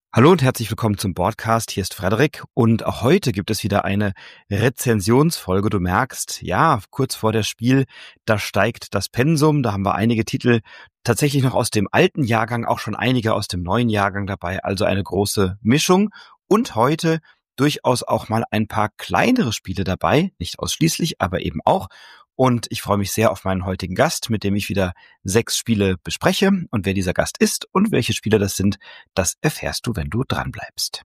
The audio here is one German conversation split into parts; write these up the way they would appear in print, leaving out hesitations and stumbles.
Hallo und herzlich willkommen zum Podcast. Hier ist Frederik und auch heute gibt es wieder eine Rezensionsfolge. Du merkst, ja, kurz vor der Spiel, da steigt das Pensum. Da haben wir einige Titel tatsächlich noch aus dem alten Jahrgang, auch schon einige aus dem neuen Jahrgang dabei. Also eine große Mischung. Und heute durchaus auch mal ein paar kleinere Spiele dabei. Nicht ausschließlich, aber eben auch. Und ich freue mich sehr auf meinen heutigen Gast, mit dem ich wieder 6 Spiele bespreche. Und wer dieser Gast ist und welche Spiele das sind, das erfährst du, wenn du dranbleibst.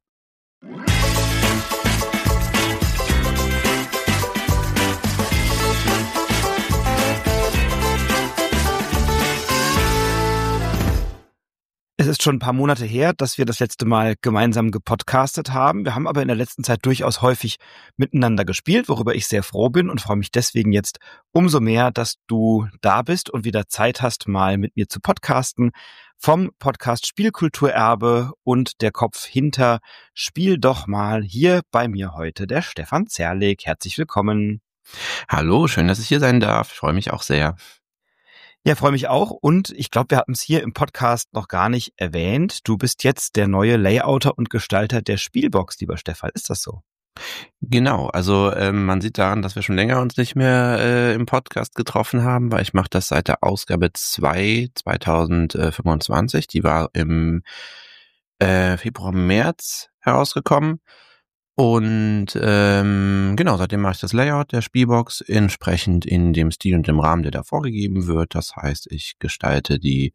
Es ist schon ein paar Monate her, dass wir das letzte Mal gemeinsam gepodcastet haben. Wir haben aber in der letzten Zeit durchaus häufig miteinander gespielt, worüber ich sehr froh bin und freue mich deswegen jetzt umso mehr, dass du da bist und wieder Zeit hast, mal mit mir zu podcasten. Vom Podcast Spielkulturerbe und der Kopf hinter Spiel doch mal hier bei mir heute der Stefan Zerlik. Herzlich willkommen. Hallo, schön, dass ich hier sein darf. Ich freue mich auch sehr. Ja, freue mich auch und ich glaube, wir hatten es hier im Podcast noch gar nicht erwähnt. Du bist jetzt der neue Layouter und Gestalter der Spielbox, lieber Stefan. Ist das so? Genau, also man sieht daran, dass wir schon länger uns nicht mehr im Podcast getroffen haben, weil ich mache das seit der Ausgabe 2 2025. Die war im Februar, März herausgekommen. Und genau, seitdem mache ich das Layout der Spielbox entsprechend in dem Stil und dem Rahmen, der da vorgegeben wird. Das heißt, ich gestalte die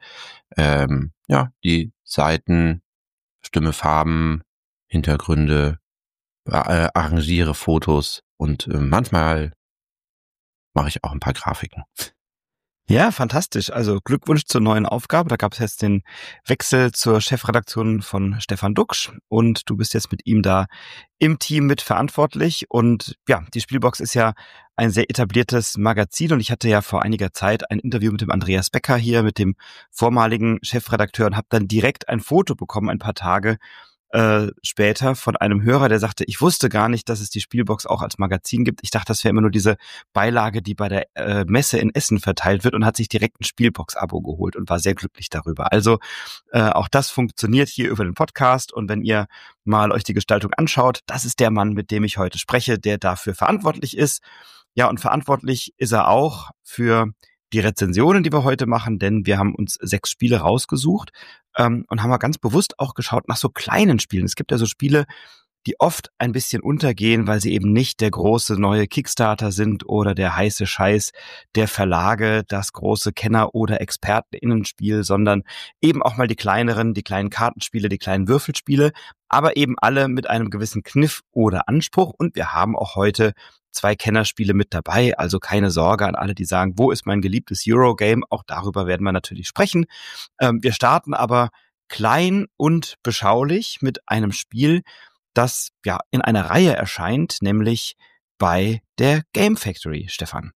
Seiten, bestimme Farben, Hintergründe, arrangiere Fotos und manchmal mache ich auch ein paar Grafiken. Ja, fantastisch. Also Glückwunsch zur neuen Aufgabe. Da gab es jetzt den Wechsel zur Chefredaktion von Stefan Duksch und du bist jetzt mit ihm da im Team mitverantwortlich. Und ja, die Spielbox ist ja ein sehr etabliertes Magazin und ich hatte ja vor einiger Zeit ein Interview mit dem Andreas Becker hier, mit dem vormaligen Chefredakteur und habe dann direkt ein Foto bekommen, ein paar Tage später von einem Hörer, der sagte, ich wusste gar nicht, dass es die Spielbox auch als Magazin gibt. Ich dachte, das wäre immer nur diese Beilage, die bei der Messe in Essen verteilt wird und hat sich direkt ein Spielbox-Abo geholt und war sehr glücklich darüber. Also auch das funktioniert hier über den Podcast und wenn ihr mal euch die Gestaltung anschaut, das ist der Mann, mit dem ich heute spreche, der dafür verantwortlich ist. Ja, und verantwortlich ist er auch für die Rezensionen, die wir heute machen, denn wir haben uns 6 Spiele rausgesucht und haben mal ganz bewusst auch geschaut nach so kleinen Spielen. Es gibt ja so Spiele, die oft ein bisschen untergehen, weil sie eben nicht der große neue Kickstarter sind oder der heiße Scheiß der Verlage, das große Kenner- oder ExpertInnen-Spiel, sondern eben auch mal die kleineren, die kleinen Kartenspiele, die kleinen Würfelspiele, aber eben alle mit einem gewissen Kniff oder Anspruch. Und wir haben auch heute 2 Kennerspiele mit dabei, also keine Sorge an alle, die sagen, wo ist mein geliebtes Eurogame? Auch darüber werden wir natürlich sprechen. Wir starten aber klein und beschaulich mit einem Spiel, das ja in einer Reihe erscheint, nämlich bei der Game Factory, Stefan.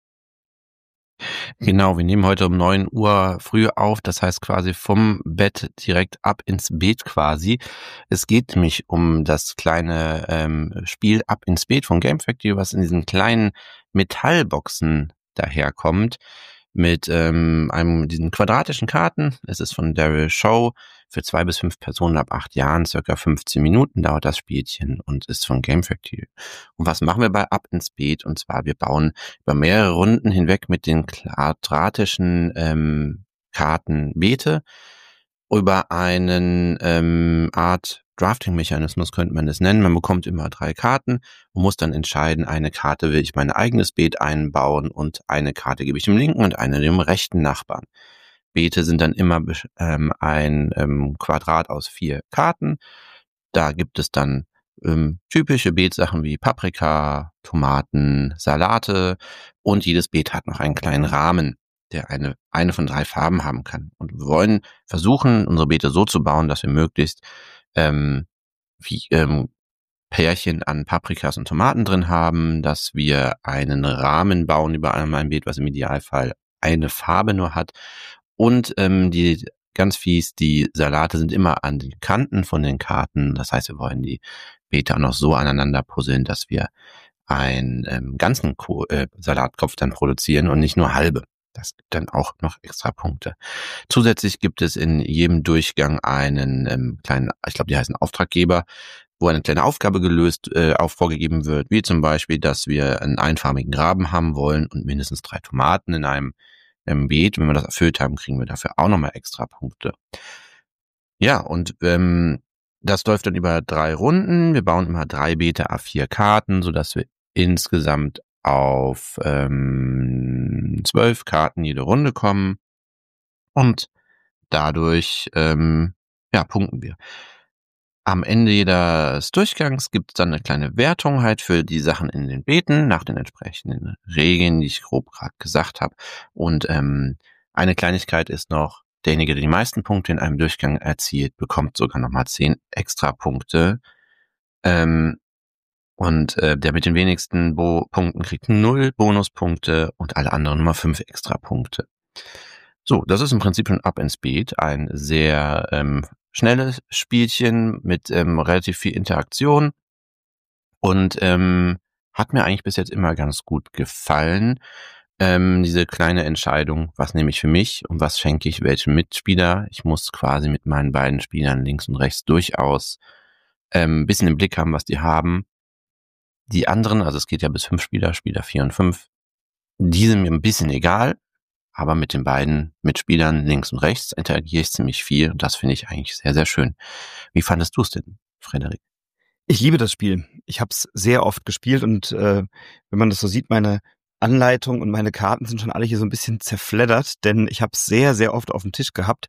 Genau, wir nehmen heute um 9 Uhr früh auf, das heißt quasi vom Bett direkt ab ins Beet quasi. Es geht nämlich um das kleine Spiel Ab ins Beet von Game Factory, was in diesen kleinen Metallboxen daherkommt, mit diesen quadratischen Karten. Es ist von Daryl Shaw für 2 bis 5 Personen ab 8 Jahren, circa 15 Minuten dauert das Spielchen und ist von Game Factory. Und was machen wir bei Ab ins Beet? Und zwar, wir bauen über mehrere Runden hinweg mit den quadratischen Karten Beete über einen Art Drafting-Mechanismus könnte man das nennen. Man bekommt immer 3 Karten und muss dann entscheiden, eine Karte will ich mein eigenes Beet einbauen und eine Karte gebe ich dem linken und eine dem rechten Nachbarn. Beete sind dann immer ein Quadrat aus 4 Karten. Da gibt es dann typische Beetsachen wie Paprika, Tomaten, Salate und jedes Beet hat noch einen kleinen Rahmen, der eine von 3 Farben haben kann. Und wir wollen versuchen, unsere Beete so zu bauen, dass wir möglichst Pärchen an Paprikas und Tomaten drin haben, dass wir einen Rahmen bauen über ein Beet, was im Idealfall eine Farbe nur hat. Und die ganz fies, die Salate sind immer an den Kanten von den Karten. Das heißt, wir wollen die Beete auch noch so aneinander puzzeln, dass wir einen ganzen Salatkopf dann produzieren und nicht nur halbe. Das gibt dann auch noch extra Punkte. Zusätzlich gibt es in jedem Durchgang einen kleinen, ich glaube, die heißen Auftraggeber, wo eine kleine Aufgabe vorgegeben wird, wie zum Beispiel, dass wir einen einfarbigen Graben haben wollen und mindestens 3 Tomaten in einem Beet. Wenn wir das erfüllt haben, kriegen wir dafür auch nochmal extra Punkte. Ja, und das läuft dann über 3 Runden. Wir bauen immer 3 Beete à 4 Karten, sodass wir insgesamt auf 12 Karten jede Runde kommen. Und dadurch punkten wir. Am Ende jedes Durchgangs gibt es dann eine kleine Wertung halt für die Sachen in den Beeten nach den entsprechenden Regeln, die ich grob gerade gesagt habe. Und eine Kleinigkeit ist noch, derjenige, der die meisten Punkte in einem Durchgang erzielt, bekommt sogar nochmal 10 extra Punkte. Der mit den wenigsten Punkten kriegt 0 Bonuspunkte und alle anderen nochmal 5 extra Punkte. So, das ist im Prinzip schon Up ins Beet, ein sehr schnelles Spielchen mit relativ viel Interaktion und hat mir eigentlich bis jetzt immer ganz gut gefallen. Diese kleine Entscheidung, was nehme ich für mich und was schenke ich welchem Mitspieler. Ich muss quasi mit meinen beiden Spielern links und rechts durchaus ein bisschen im Blick haben, was die haben. Die anderen, also es geht ja bis 5 Spieler, Spieler 4 und 5, die sind mir ein bisschen egal. Aber mit den beiden Mitspielern links und rechts interagiere ich ziemlich viel und das finde ich eigentlich sehr, sehr schön. Wie fandest du es denn, Frederik? Ich liebe das Spiel. Ich habe es sehr oft gespielt und wenn man das so sieht, meine Anleitung und meine Karten sind schon alle hier so ein bisschen zerfleddert, denn ich habe es sehr, sehr oft auf dem Tisch gehabt.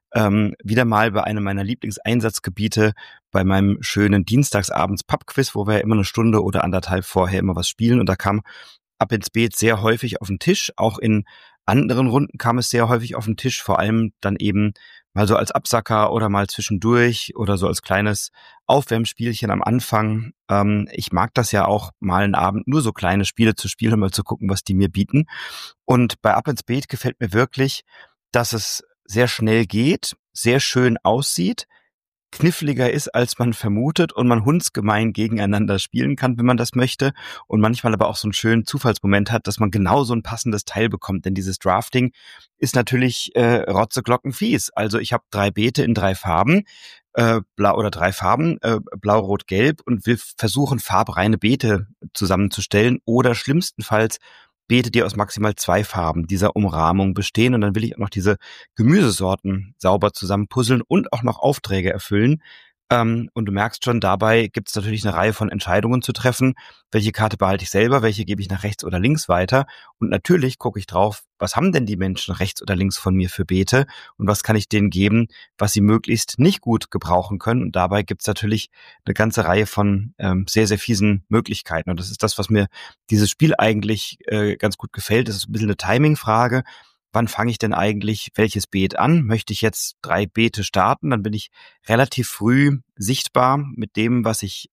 Wieder mal bei einem meiner Lieblingseinsatzgebiete, bei meinem schönen Dienstagsabends Pubquiz, wo wir ja immer 1 Stunde oder 1,5 vorher immer was spielen und da kam Up ins Beet sehr häufig auf den Tisch. Auch in anderen Runden kam es sehr häufig auf den Tisch, vor allem dann eben mal so als Absacker oder mal zwischendurch oder so als kleines Aufwärmspielchen am Anfang. Ich mag das ja auch, mal einen Abend nur so kleine Spiele zu spielen, um mal zu gucken, was die mir bieten. Und bei Up ins Beet gefällt mir wirklich, dass es sehr schnell geht, sehr schön aussieht, kniffliger ist, als man vermutet und man hundsgemein gegeneinander spielen kann, wenn man das möchte und manchmal aber auch so einen schönen Zufallsmoment hat, dass man genau so ein passendes Teil bekommt, denn dieses Drafting ist natürlich rotzeglockenfies. Also ich habe 3 Beete in 3 Farben, blau oder 3 Farben, blau, rot, gelb und will versuchen, farbreine Beete zusammenzustellen oder schlimmstenfalls Beete, die aus maximal 2 Farben dieser Umrahmung bestehen und dann will ich auch noch diese Gemüsesorten sauber zusammenpuzzeln und auch noch Aufträge erfüllen. Und du merkst schon, dabei gibt es natürlich eine Reihe von Entscheidungen zu treffen. Welche Karte behalte ich selber, welche gebe ich nach rechts oder links weiter? Und natürlich gucke ich drauf, was haben denn die Menschen rechts oder links von mir für Beete und was kann ich denen geben, was sie möglichst nicht gut gebrauchen können. Und dabei gibt es natürlich eine ganze Reihe von sehr, sehr fiesen Möglichkeiten. Und das ist das, was mir dieses Spiel eigentlich ganz gut gefällt. Das ist ein bisschen eine Timing-Frage. Wann fange ich denn eigentlich welches Beet an? Möchte ich jetzt 3 Beete starten, dann bin ich relativ früh sichtbar mit dem, was ich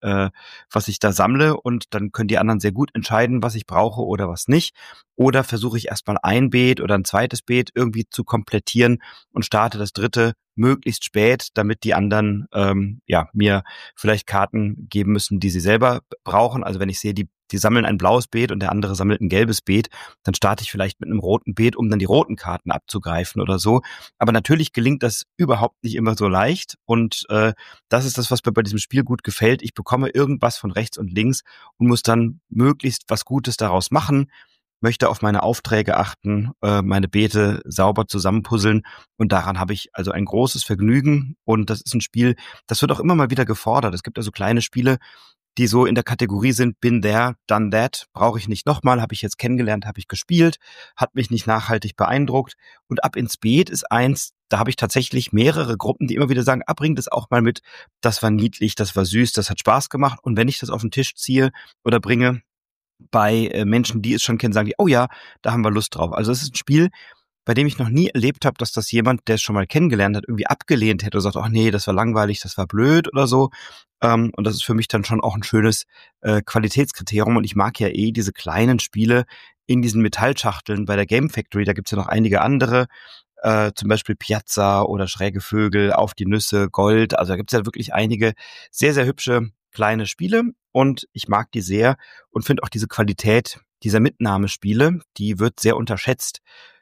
da sammle und dann können die anderen sehr gut entscheiden, was ich brauche oder was nicht. Oder versuche ich erstmal ein Beet oder ein zweites Beet irgendwie zu komplettieren und starte das dritte möglichst spät, damit die anderen mir vielleicht Karten geben müssen, die sie selber brauchen. Also wenn ich sehe, die sammeln ein blaues Beet und der andere sammelt ein gelbes Beet, dann starte ich vielleicht mit einem roten Beet, um dann die roten Karten abzugreifen oder so. Aber natürlich gelingt das überhaupt nicht immer so leicht und das ist das, was mir bei diesem Spiel gut gefällt. Ich bekomme irgendwas von rechts und links und muss dann möglichst was Gutes daraus machen, möchte auf meine Aufträge achten, meine Beete sauber zusammenpuzzeln und daran habe ich also ein großes Vergnügen und das ist ein Spiel, das wird auch immer mal wieder gefordert. Es gibt also kleine Spiele, die so in der Kategorie sind, been there, done that, brauche ich nicht nochmal, habe ich jetzt kennengelernt, habe ich gespielt, hat mich nicht nachhaltig beeindruckt und Up ins Beet ist eins, da habe ich tatsächlich mehrere Gruppen, die immer wieder sagen, bring das auch mal mit, das war niedlich, das war süß, das hat Spaß gemacht und wenn ich das auf den Tisch ziehe oder bringe, bei Menschen, die es schon kennen, sagen die, oh ja, da haben wir Lust drauf. Also es ist ein Spiel, bei dem ich noch nie erlebt habe, dass das jemand, der es schon mal kennengelernt hat, irgendwie abgelehnt hätte oder sagt, ach nee, das war langweilig, das war blöd oder so. Und das ist für mich dann schon auch ein schönes Qualitätskriterium. Und ich mag ja diese kleinen Spiele in diesen Metallschachteln bei der Game Factory. Da gibt's ja noch einige andere, zum Beispiel Piazza oder Schräge Vögel, Auf die Nüsse, Gold. Also da gibt's ja wirklich einige sehr, sehr hübsche kleine Spiele. Und ich mag die sehr und finde auch diese Qualität dieser Mitnahmespiele, die wird sehr unterschätzt.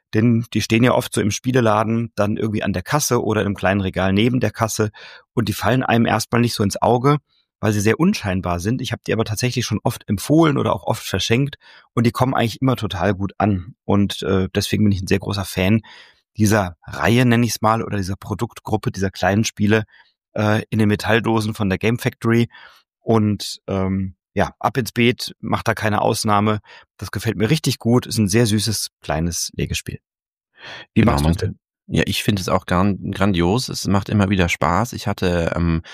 Denn die stehen ja oft so im Spieleladen, dann irgendwie an der Kasse oder im kleinen Regal neben der Kasse und die fallen einem erstmal nicht so ins Auge, weil sie sehr unscheinbar sind. Ich habe die aber tatsächlich schon oft empfohlen oder auch oft verschenkt und die kommen eigentlich immer total gut an. Und deswegen bin ich ein sehr großer Fan dieser Reihe, nenne ich es mal, oder dieser Produktgruppe, dieser kleinen Spiele in den Metalldosen von der Game Factory. Und ja, Ab ins Beet macht da keine Ausnahme. Das gefällt mir richtig gut. Ist ein sehr süßes, kleines Legespiel. Wie Genau, machst du es denn? ja, ich finde es auch grandios. Es macht immer wieder Spaß. Ich hatte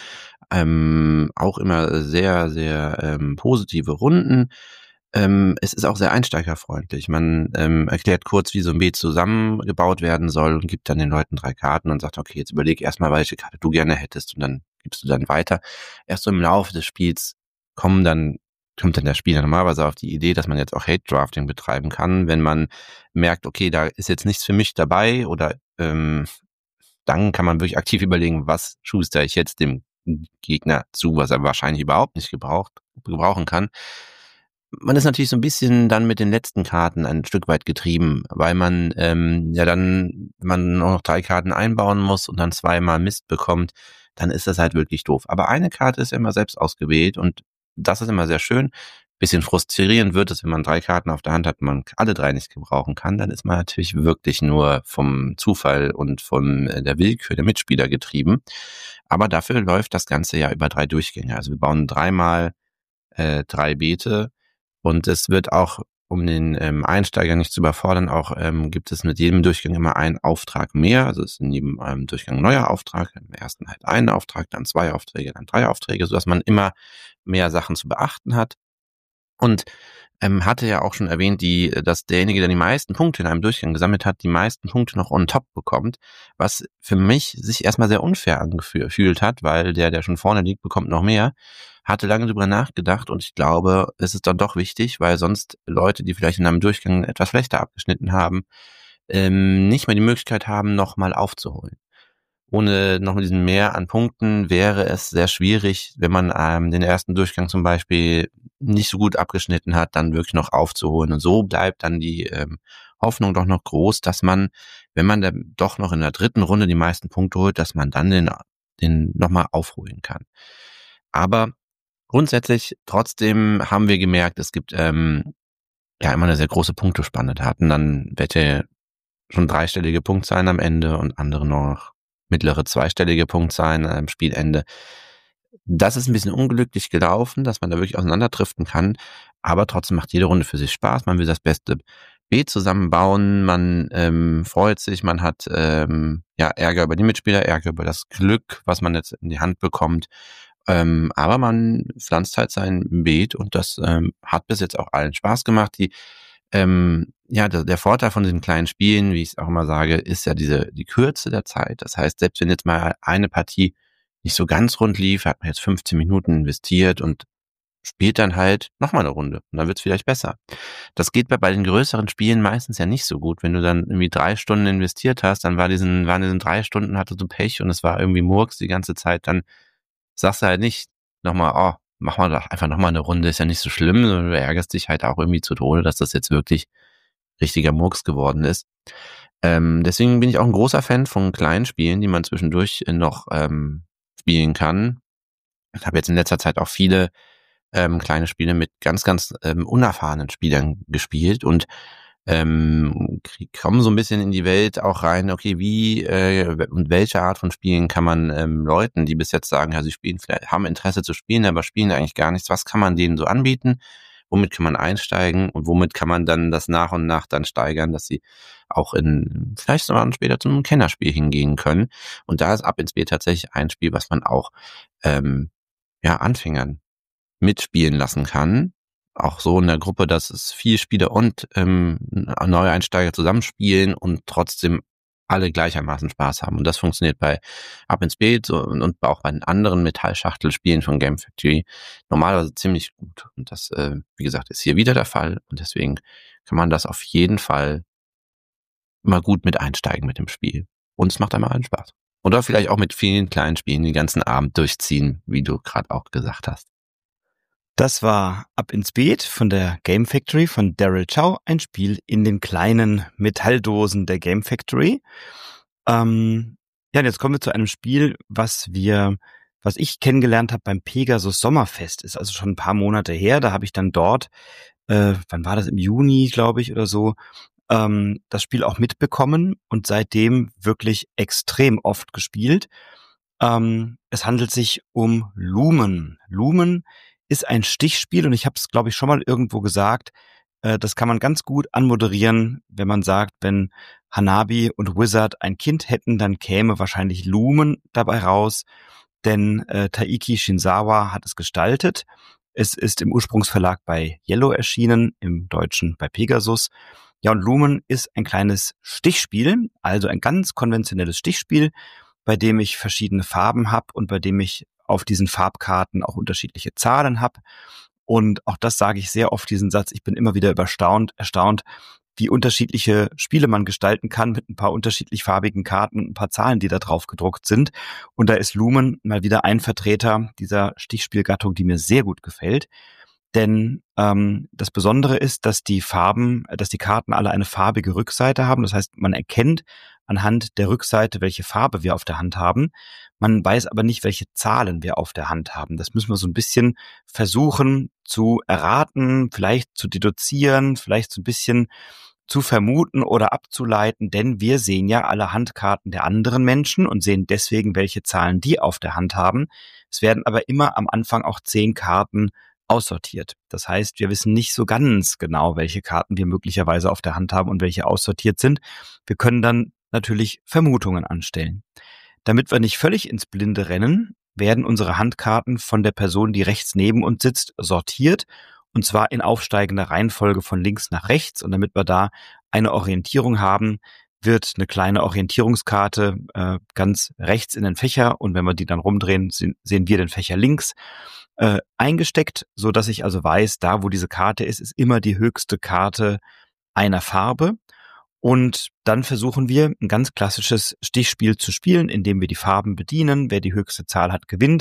auch immer sehr, sehr positive Runden. Es ist auch sehr einsteigerfreundlich. Man erklärt kurz, wie so ein Beet zusammengebaut werden soll und gibt dann den Leuten 3 Karten und sagt, okay, jetzt überleg erstmal, welche Karte du gerne hättest und dann gibst du dann weiter. Erst so im Laufe des Spiels kommt dann der Spieler normalerweise auf die Idee, dass man jetzt auch Hate Drafting betreiben kann, wenn man merkt, okay, da ist jetzt nichts für mich dabei oder dann kann man wirklich aktiv überlegen, was schuster ich jetzt dem Gegner zu, was er wahrscheinlich überhaupt nicht gebrauchen kann. Man ist natürlich so ein bisschen dann mit den letzten Karten ein Stück weit getrieben, weil man ja dann, wenn man nur noch 3 Karten einbauen muss und dann zweimal Mist bekommt, dann ist das halt wirklich doof. Aber eine Karte ist ja immer selbst ausgewählt und das ist immer sehr schön. Bisschen frustrierend wird es, wenn man 3 Karten auf der Hand hat und man alle 3 nicht gebrauchen kann, dann ist man natürlich wirklich nur vom Zufall und von der Willkür der Mitspieler getrieben. Aber dafür läuft das Ganze ja über 3 Durchgänge. Also wir bauen 3-mal 3 Beete und es wird auch, um den Einsteiger nicht zu überfordern, auch gibt es mit jedem Durchgang immer einen Auftrag mehr. Also es ist in jedem Durchgang ein neuer Auftrag. Im ersten halt einen Auftrag, dann 2 Aufträge, dann 3 Aufträge, sodass man immer mehr Sachen zu beachten hat. Und hatte ja auch schon erwähnt, dass derjenige, der die meisten Punkte in einem Durchgang gesammelt hat, die meisten Punkte noch on top bekommt, was für mich sich erstmal sehr unfair angefühlt hat, weil der schon vorne liegt, bekommt noch mehr. Hatte lange drüber nachgedacht und ich glaube, es ist dann doch wichtig, weil sonst Leute, die vielleicht in einem Durchgang etwas schlechter abgeschnitten haben, nicht mehr die Möglichkeit haben, nochmal aufzuholen. Ohne noch diesen Mehr an Punkten wäre es sehr schwierig, wenn man den ersten Durchgang zum Beispiel nicht so gut abgeschnitten hat, dann wirklich noch aufzuholen. Und so bleibt dann die Hoffnung doch noch groß, dass man, wenn man dann doch noch in der 3. Runde die meisten Punkte holt, dass man dann den nochmal aufholen kann. Aber grundsätzlich trotzdem haben wir gemerkt, es gibt ja immer eine sehr große Punktespanne. Da hatten dann welche schon 3-stellige Punktzahlen am Ende und andere noch mittlere 2-stellige Punktzahlen am Spielende. Das ist ein bisschen unglücklich gelaufen, dass man da wirklich auseinanderdriften kann, aber trotzdem macht jede Runde für sich Spaß. Man will das beste Beet zusammenbauen, man freut sich, man hat Ärger über die Mitspieler, Ärger über das Glück, was man jetzt in die Hand bekommt. Aber man pflanzt halt sein Beet und das hat bis jetzt auch allen Spaß gemacht. Der Vorteil von diesen kleinen Spielen, wie ich es auch immer sage, ist ja die Kürze der Zeit. Das heißt, selbst wenn jetzt mal eine Partie nicht so ganz rund lief, hat man jetzt 15 Minuten investiert und spielt dann halt nochmal eine Runde und dann wird's vielleicht besser. Das geht bei den größeren Spielen meistens ja nicht so gut. Wenn du dann irgendwie 3 Stunden investiert hast, dann waren diesen 3 Stunden hattest du Pech und es war irgendwie Murks die ganze Zeit, dann sagst du halt nicht nochmal, oh, mach mal doch einfach nochmal eine Runde, ist ja nicht so schlimm, sondern du ärgerst dich halt auch irgendwie zu Tode, dass das jetzt wirklich richtiger Murks geworden ist. Deswegen bin ich auch ein großer Fan von kleinen Spielen, die man zwischendurch noch spielen kann. Ich habe jetzt in letzter Zeit auch viele kleine Spiele mit ganz, ganz unerfahrenen Spielern gespielt und kommen so ein bisschen in die Welt auch rein, okay, wie und welche Art von Spielen kann man Leuten, die bis jetzt sagen, ja, sie spielen vielleicht, haben Interesse zu spielen, aber spielen eigentlich gar nichts, was kann man denen so anbieten? Womit kann man einsteigen und womit kann man dann das nach und nach dann steigern, dass sie auch vielleicht sogar später zu einem Kennerspiel hingehen können. Und da ist Ab ins Beet tatsächlich ein Spiel, was man auch Anfängern mitspielen lassen kann. Auch so in der Gruppe, dass es 4 Spieler und neue Einsteiger zusammenspielen und trotzdem alle gleichermaßen Spaß haben. Und das funktioniert bei Ab ins Beet und auch bei den anderen Metallschachtelspielen von Game Factory normalerweise ziemlich gut. Und das, wie gesagt, ist hier wieder der Fall. Und deswegen kann man das auf jeden Fall immer gut mit einsteigen mit dem Spiel. Und es macht einmal allen Spaß. Oder vielleicht auch mit vielen kleinen Spielen den ganzen Abend durchziehen, wie du gerade auch gesagt hast. Das war Ab ins Beet von der Game Factory von Daryl Chow, ein Spiel in den kleinen Metalldosen der Game Factory. Ja, und jetzt kommen wir zu einem Spiel, was ich kennengelernt habe beim Pegasus Sommerfest. Ist also schon ein paar Monate her. Da habe ich dann dort, wann war das, im Juni, glaube ich, oder so, das Spiel auch mitbekommen und seitdem wirklich extrem oft gespielt. Es handelt sich um Lumen. Lumen ist ein Stichspiel und ich habe es, glaube ich, schon mal irgendwo gesagt. Das kann man ganz gut anmoderieren, wenn man sagt, wenn Hanabi und Wizard ein Kind hätten, dann käme wahrscheinlich Lumen dabei raus, denn Taiki Shinzawa hat es gestaltet. Es ist im Ursprungsverlag bei Yellow erschienen, im Deutschen bei Pegasus. Ja, und Lumen ist ein kleines Stichspiel, also ein ganz konventionelles Stichspiel, bei dem ich verschiedene Farben habe und bei dem ich auf diesen Farbkarten auch unterschiedliche Zahlen habe. Und auch das sage ich sehr oft, diesen Satz, ich bin immer wieder erstaunt, wie unterschiedliche Spiele man gestalten kann mit ein paar unterschiedlich farbigen Karten und ein paar Zahlen, die da drauf gedruckt sind. Und da ist Lumen mal wieder ein Vertreter dieser Stichspielgattung, die mir sehr gut gefällt. Denn das Besondere ist, dass die Karten alle eine farbige Rückseite haben. Das heißt, man erkennt anhand der Rückseite, welche Farbe wir auf der Hand haben. Man weiß aber nicht, welche Zahlen wir auf der Hand haben. Das müssen wir so ein bisschen versuchen zu erraten, vielleicht zu deduzieren, vielleicht so ein bisschen zu vermuten oder abzuleiten, denn wir sehen ja alle Handkarten der anderen Menschen und sehen deswegen, welche Zahlen die auf der Hand haben. Es werden aber immer am Anfang auch 10 Karten aussortiert. Das heißt, wir wissen nicht so ganz genau, welche Karten wir möglicherweise auf der Hand haben und welche aussortiert sind. Wir können dann natürlich Vermutungen anstellen. Damit wir nicht völlig ins Blinde rennen, werden unsere Handkarten von der Person, die rechts neben uns sitzt, sortiert, und zwar in aufsteigender Reihenfolge von links nach rechts. Und damit wir da eine Orientierung haben, wird eine kleine Orientierungskarte ganz rechts in den Fächer, und wenn wir die dann rumdrehen, sehen wir den Fächer links eingesteckt, so dass ich also weiß, da wo diese Karte ist immer die höchste Karte einer Farbe. Und dann versuchen wir, ein ganz klassisches Stichspiel zu spielen, indem wir die Farben bedienen. Wer die höchste Zahl hat, gewinnt.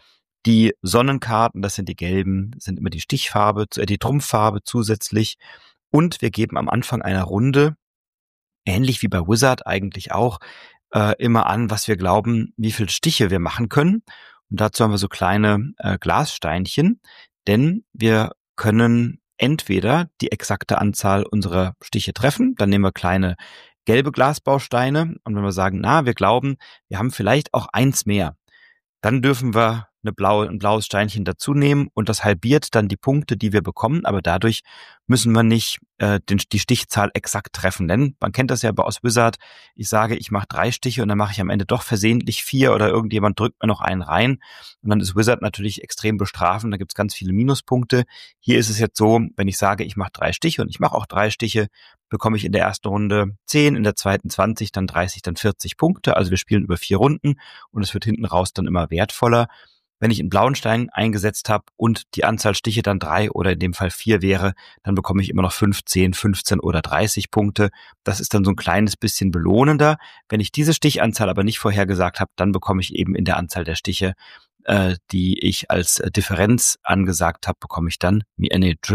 Die Sonnenkarten, das sind die gelben, sind immer die die Trumpffarbe zusätzlich. Und wir geben am Anfang einer Runde, ähnlich wie bei Wizard eigentlich auch, immer an, was wir glauben, wie viele Stiche wir machen können. Und dazu haben wir so kleine Glassteinchen, denn wir können entweder die exakte Anzahl unserer Stiche treffen, dann nehmen wir kleine gelbe Glasbausteine, und wenn wir sagen, wir glauben, wir haben vielleicht auch 1 mehr, dann dürfen wir ein blaues Steinchen dazu nehmen, und das halbiert dann die Punkte, die wir bekommen, aber dadurch müssen wir nicht die Stichzahl exakt treffen, denn man kennt das ja aus Wizard. Ich sage, ich mache 3 Stiche und dann mache ich am Ende doch versehentlich 4 oder irgendjemand drückt mir noch einen rein, und dann ist Wizard natürlich extrem bestrafend, da gibt's ganz viele Minuspunkte. Hier ist es jetzt so, wenn ich sage, ich mache 3 Stiche und ich mache auch 3 Stiche, bekomme ich in der ersten Runde 10, in der zweiten 20, dann 30, dann 40 Punkte. Also wir spielen über 4 Runden und es wird hinten raus dann immer wertvoller. Wenn ich einen blauen Stein eingesetzt habe und die Anzahl Stiche dann 3 oder in dem Fall 4 wäre, dann bekomme ich immer noch 15, 15 oder 30 Punkte. Das ist dann so ein kleines bisschen belohnender. Wenn ich diese Stichanzahl aber nicht vorhergesagt habe, dann bekomme ich eben in der Anzahl der Stiche, die ich als Differenz angesagt habe, bekomme ich dann, die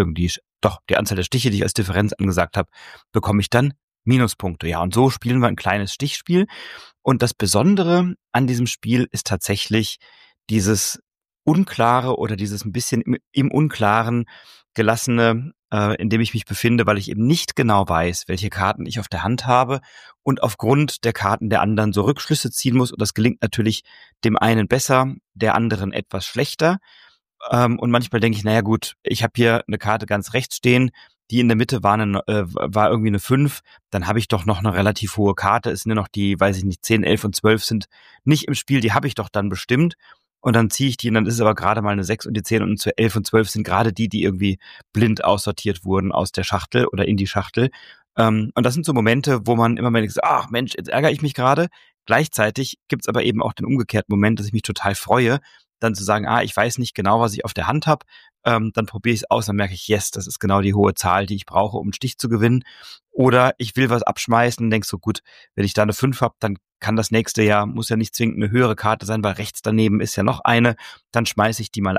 Anzahl der Stiche, die ich als Differenz angesagt habe, bekomme ich dann Minuspunkte. Ja, und so spielen wir ein kleines Stichspiel. Und das Besondere an diesem Spiel ist tatsächlich dieses Unklare oder dieses ein bisschen im Unklaren gelassene, in dem ich mich befinde, weil ich eben nicht genau weiß, welche Karten ich auf der Hand habe und aufgrund der Karten der anderen so Rückschlüsse ziehen muss. Und das gelingt natürlich dem einen besser, der anderen etwas schlechter. Und manchmal denke ich, naja gut, ich habe hier eine Karte ganz rechts stehen, die in der Mitte war irgendwie eine 5, dann habe ich doch noch eine relativ hohe Karte. Es sind ja noch die, weiß ich nicht, 10, 11 und 12 sind nicht im Spiel, die habe ich doch dann bestimmt. Und dann ziehe ich die und dann ist es aber gerade mal eine 6, und die 10 und 11 und 12 sind gerade die irgendwie blind aussortiert wurden aus der Schachtel oder in die Schachtel. Und das sind so Momente, wo man immer mal denkt, ach Mensch, jetzt ärgere ich mich gerade. Gleichzeitig gibt's aber eben auch den umgekehrten Moment, dass ich mich total freue, dann zu sagen, ich weiß nicht genau, was ich auf der Hand habe. Dann probiere ich es aus, dann merke ich, yes, das ist genau die hohe Zahl, die ich brauche, um einen Stich zu gewinnen. Oder ich will was abschmeißen und denk so, gut, wenn ich da eine 5 habe, dann kann das nächste muss ja nicht zwingend eine höhere Karte sein, weil rechts daneben ist ja noch eine, dann schmeiße ich die mal ab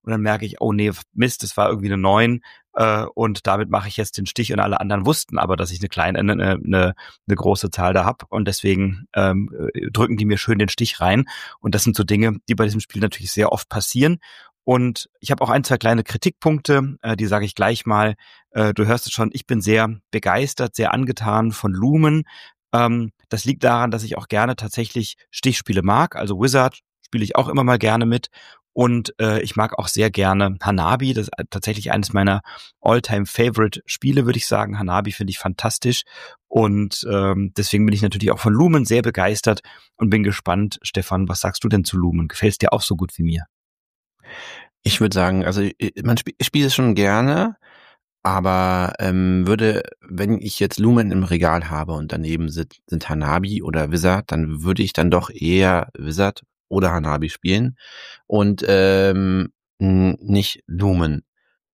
und dann merke ich, oh nee, Mist, das war irgendwie eine 9 und damit mache ich jetzt den Stich und alle anderen wussten aber, dass ich eine große Zahl da habe und deswegen drücken die mir schön den Stich rein und das sind so Dinge, die bei diesem Spiel natürlich sehr oft passieren. Und ich habe auch 1, 2 kleine Kritikpunkte, die sage ich gleich mal. Du hörst es schon, ich bin sehr begeistert, sehr angetan von Lumen. Das liegt daran, dass ich auch gerne tatsächlich Stichspiele mag. Also Wizard spiele ich auch immer mal gerne mit. Und ich mag auch sehr gerne Hanabi. Das ist tatsächlich eines meiner All-Time-Favorite-Spiele, würde ich sagen. Hanabi finde ich fantastisch. Und deswegen bin ich natürlich auch von Lumen sehr begeistert und bin gespannt. Stefan, was sagst du denn zu Lumen? Gefällt es dir auch so gut wie mir? Ich würde sagen, also ich spiele es schon gerne, aber würde, wenn ich jetzt Lumen im Regal habe und daneben sind Hanabi oder Wizard, dann würde ich dann doch eher Wizard oder Hanabi spielen und nicht Lumen.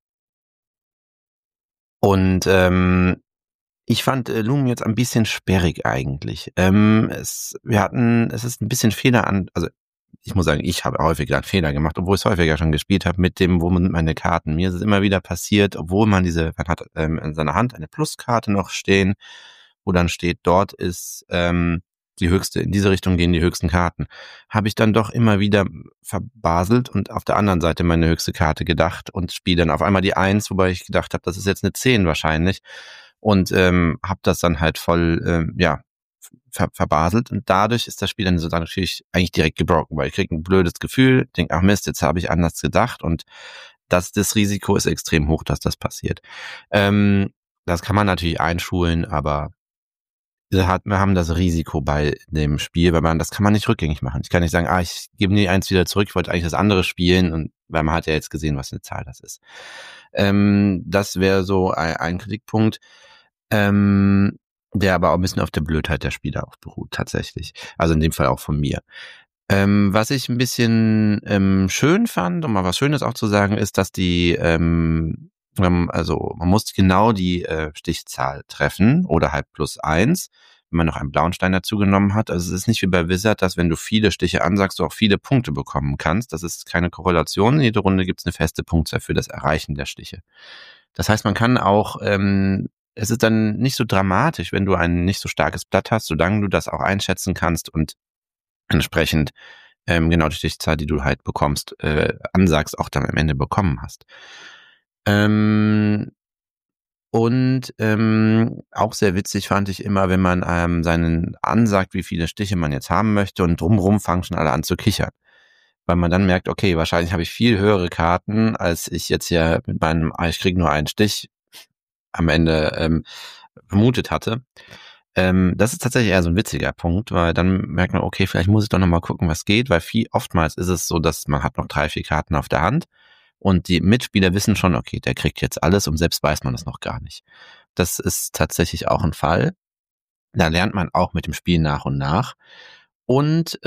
Und ich fand Lumen jetzt ein bisschen sperrig eigentlich. Es ist ein bisschen also ich muss sagen, ich habe häufiger einen Fehler gemacht, obwohl ich es häufiger schon gespielt habe mit dem, wo man meine Karten. Mir ist es immer wieder passiert, obwohl man hat in seiner Hand eine Pluskarte noch stehen, wo dann steht, dort ist die höchste, in diese Richtung gehen die höchsten Karten. Habe ich dann doch immer wieder verbaselt und auf der anderen Seite meine höchste Karte gedacht und spiele dann auf einmal die 1, wobei ich gedacht habe, das ist jetzt eine 10 wahrscheinlich. Und habe das dann halt voll, verbaselt und dadurch ist das Spiel dann so dann natürlich eigentlich direkt gebrochen, weil ich kriege ein blödes Gefühl, denke, ach Mist, jetzt habe ich anders gedacht und das Risiko ist extrem hoch, dass das passiert. Das kann man natürlich einschulen, aber wir haben das Risiko bei dem Spiel, weil das kann man nicht rückgängig machen. Ich kann nicht sagen, ich gebe nie eins wieder zurück, ich wollte eigentlich das andere spielen und weil man hat ja jetzt gesehen, was eine Zahl das ist. Das wäre so ein Kritikpunkt. Der aber auch ein bisschen auf der Blödheit der Spieler auch beruht, tatsächlich. Also in dem Fall auch von mir. Was ich ein bisschen schön fand, um mal was Schönes auch zu sagen, ist, dass also man muss genau die Stichzahl treffen oder halt +1, wenn man noch einen blauen Stein dazu genommen hat. Also es ist nicht wie bei Wizard, dass wenn du viele Stiche ansagst, du auch viele Punkte bekommen kannst. Das ist keine Korrelation. Jede Runde gibt es eine feste Punktzahl für das Erreichen der Stiche. Das heißt, man kann auch es ist dann nicht so dramatisch, wenn du ein nicht so starkes Blatt hast, solange du das auch einschätzen kannst und entsprechend genau die Stichzahl, die du halt bekommst, ansagst, auch dann am Ende bekommen hast. Und auch sehr witzig fand ich immer, wenn man seinen ansagt, wie viele Stiche man jetzt haben möchte und drumherum fangen schon alle an zu kichern. Weil man dann merkt, okay, wahrscheinlich habe ich viel höhere Karten, als ich jetzt hier mit meinem, ich kriege nur einen Stich, am Ende vermutet hatte. Das ist tatsächlich eher so ein witziger Punkt, weil dann merkt man, okay, vielleicht muss ich doch nochmal gucken, was geht, weil oftmals ist es so, dass man hat noch 3, 4 Karten auf der Hand und die Mitspieler wissen schon, okay, der kriegt jetzt alles und selbst weiß man das noch gar nicht. Das ist tatsächlich auch ein Fall. Da lernt man auch mit dem Spiel nach und nach. Und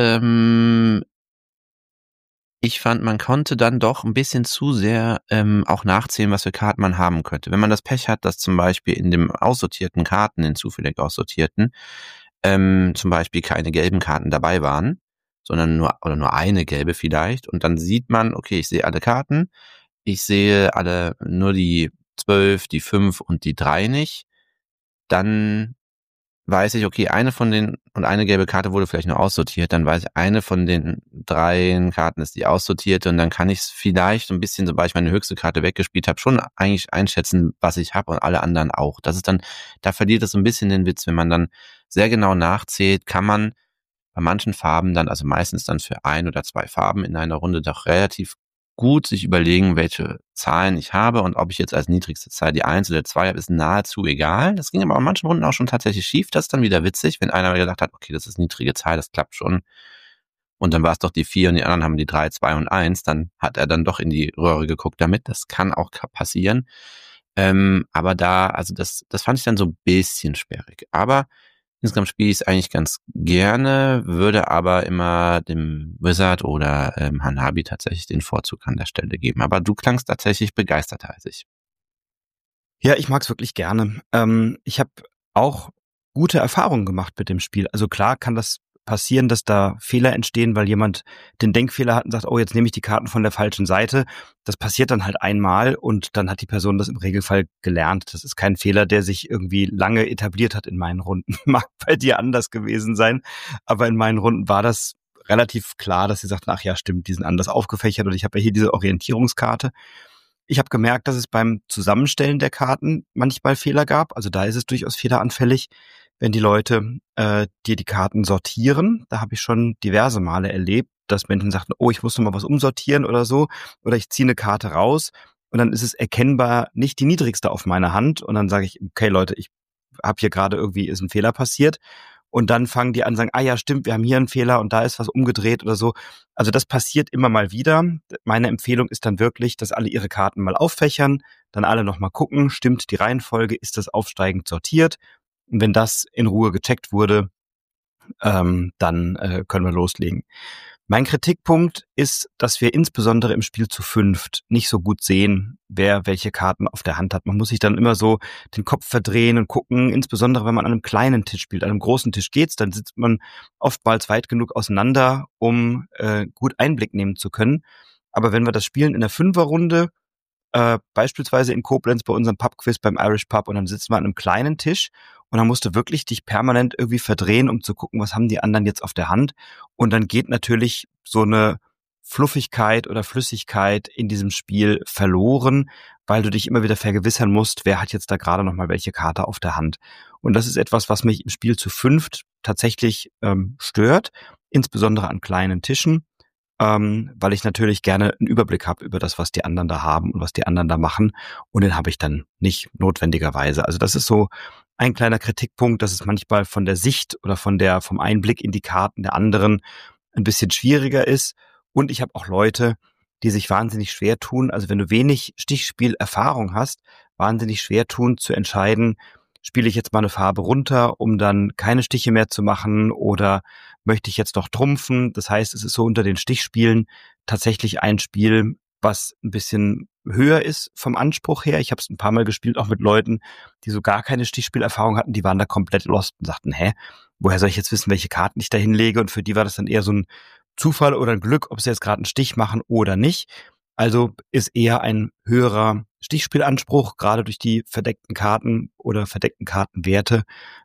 ich fand, man konnte dann doch ein bisschen zu sehr auch nachzählen, was für Karten man haben könnte. Wenn man das Pech hat, dass zum Beispiel in dem aussortierten Karten, den zufällig aussortierten, zum Beispiel keine gelben Karten dabei waren, sondern nur eine gelbe vielleicht. Und dann sieht man, okay, ich sehe alle Karten, ich sehe nur die 12, die 5 und die 3 nicht. Dann weiß ich, okay, eine gelbe Karte wurde vielleicht nur aussortiert, dann weiß ich, eine von den 3 Karten ist die aussortierte und dann kann ich es vielleicht so ein bisschen, sobald ich meine höchste Karte weggespielt habe, schon eigentlich einschätzen, was ich habe und alle anderen auch. Das ist dann, da verliert es so ein bisschen den Witz, wenn man dann sehr genau nachzählt, kann man bei manchen Farben dann, also meistens dann für 1 oder 2 Farben in einer Runde doch relativ gut sich überlegen, welche Zahlen ich habe und ob ich jetzt als niedrigste Zahl die 1 oder 2 habe, ist nahezu egal. Das ging aber in manchen Runden auch schon tatsächlich schief. Das ist dann wieder witzig, wenn einer gedacht hat, okay, das ist niedrige Zahl, das klappt schon. Und dann war es doch die 4 und die anderen haben die 3, 2 und 1. Dann hat er dann doch in die Röhre geguckt damit. Das kann auch passieren. Aber das fand ich dann so ein bisschen sperrig. Aber insgesamt spiele ich es eigentlich ganz gerne, würde aber immer dem Wizard oder Hanabi tatsächlich den Vorzug an der Stelle geben. Aber du klangst tatsächlich begeisterter als ich. Ja, ich mag's wirklich gerne. Ich habe auch gute Erfahrungen gemacht mit dem Spiel. Also klar kann das passieren, dass da Fehler entstehen, weil jemand den Denkfehler hat und sagt, oh, jetzt nehme ich die Karten von der falschen Seite. Das passiert dann halt einmal und dann hat die Person das im Regelfall gelernt. Das ist kein Fehler, der sich irgendwie lange etabliert hat in meinen Runden. Mag bei dir anders gewesen sein, aber in meinen Runden war das relativ klar, dass sie sagt, ach ja, stimmt, die sind anders aufgefächert und ich habe ja hier diese Orientierungskarte. Ich habe gemerkt, dass es beim Zusammenstellen der Karten manchmal Fehler gab. Also da ist es durchaus fehleranfällig, wenn die Leute dir die Karten sortieren. Da habe ich schon diverse Male erlebt, dass Menschen sagten, oh, ich muss noch mal was umsortieren oder so. Oder ich ziehe eine Karte raus und dann ist es erkennbar nicht die niedrigste auf meiner Hand. Und dann sage ich, okay Leute, ich habe hier gerade irgendwie, ist ein Fehler passiert. Und dann fangen die an, sagen, ah ja, stimmt, wir haben hier einen Fehler und da ist was umgedreht oder so. Also das passiert immer mal wieder. Meine Empfehlung ist dann wirklich, dass alle ihre Karten mal auffächern, dann alle nochmal gucken, stimmt die Reihenfolge, ist das aufsteigend sortiert? Und wenn das in Ruhe gecheckt wurde, dann können wir loslegen. Mein Kritikpunkt ist, dass wir insbesondere im Spiel zu fünft nicht so gut sehen, wer welche Karten auf der Hand hat. Man muss sich dann immer so den Kopf verdrehen und gucken, insbesondere wenn man an einem kleinen Tisch spielt. An einem großen Tisch geht's, dann sitzt man oftmals weit genug auseinander, um gut Einblick nehmen zu können. Aber wenn wir das spielen in der Fünferrunde, beispielsweise in Koblenz bei unserem Pubquiz beim Irish Pub und dann sitzen wir an einem kleinen Tisch und dann musst du wirklich dich permanent irgendwie verdrehen, um zu gucken, was haben die anderen jetzt auf der Hand. Und dann geht natürlich so eine Fluffigkeit oder Flüssigkeit in diesem Spiel verloren, weil du dich immer wieder vergewissern musst, wer hat jetzt da gerade nochmal welche Karte auf der Hand. Und das ist etwas, was mich im Spiel zu fünft tatsächlich stört, insbesondere an kleinen Tischen. Weil ich natürlich gerne einen Überblick habe über das, was die anderen da haben und was die anderen da machen. Und den habe ich dann nicht notwendigerweise. Also das ist so ein kleiner Kritikpunkt, dass es manchmal von der Sicht oder vom Einblick in die Karten der anderen ein bisschen schwieriger ist. Und ich habe auch Leute, die sich wahnsinnig schwer tun. Also wenn du wenig Stichspielerfahrung hast, wahnsinnig schwer tun zu entscheiden, spiele ich jetzt mal eine Farbe runter, um dann keine Stiche mehr zu machen oder möchte ich jetzt noch trumpfen? Das heißt, es ist so unter den Stichspielen tatsächlich ein Spiel, was ein bisschen höher ist vom Anspruch her. Ich habe es ein paar Mal gespielt, auch mit Leuten, die so gar keine Stichspielerfahrung hatten. Die waren da komplett lost und sagten, woher soll ich jetzt wissen, welche Karten ich da hinlege? Und für die war das dann eher so ein Zufall oder ein Glück, ob sie jetzt gerade einen Stich machen oder nicht. Also ist eher ein höherer Stichspielanspruch, gerade durch die verdeckten Karten oder verdeckten Kartenwerte.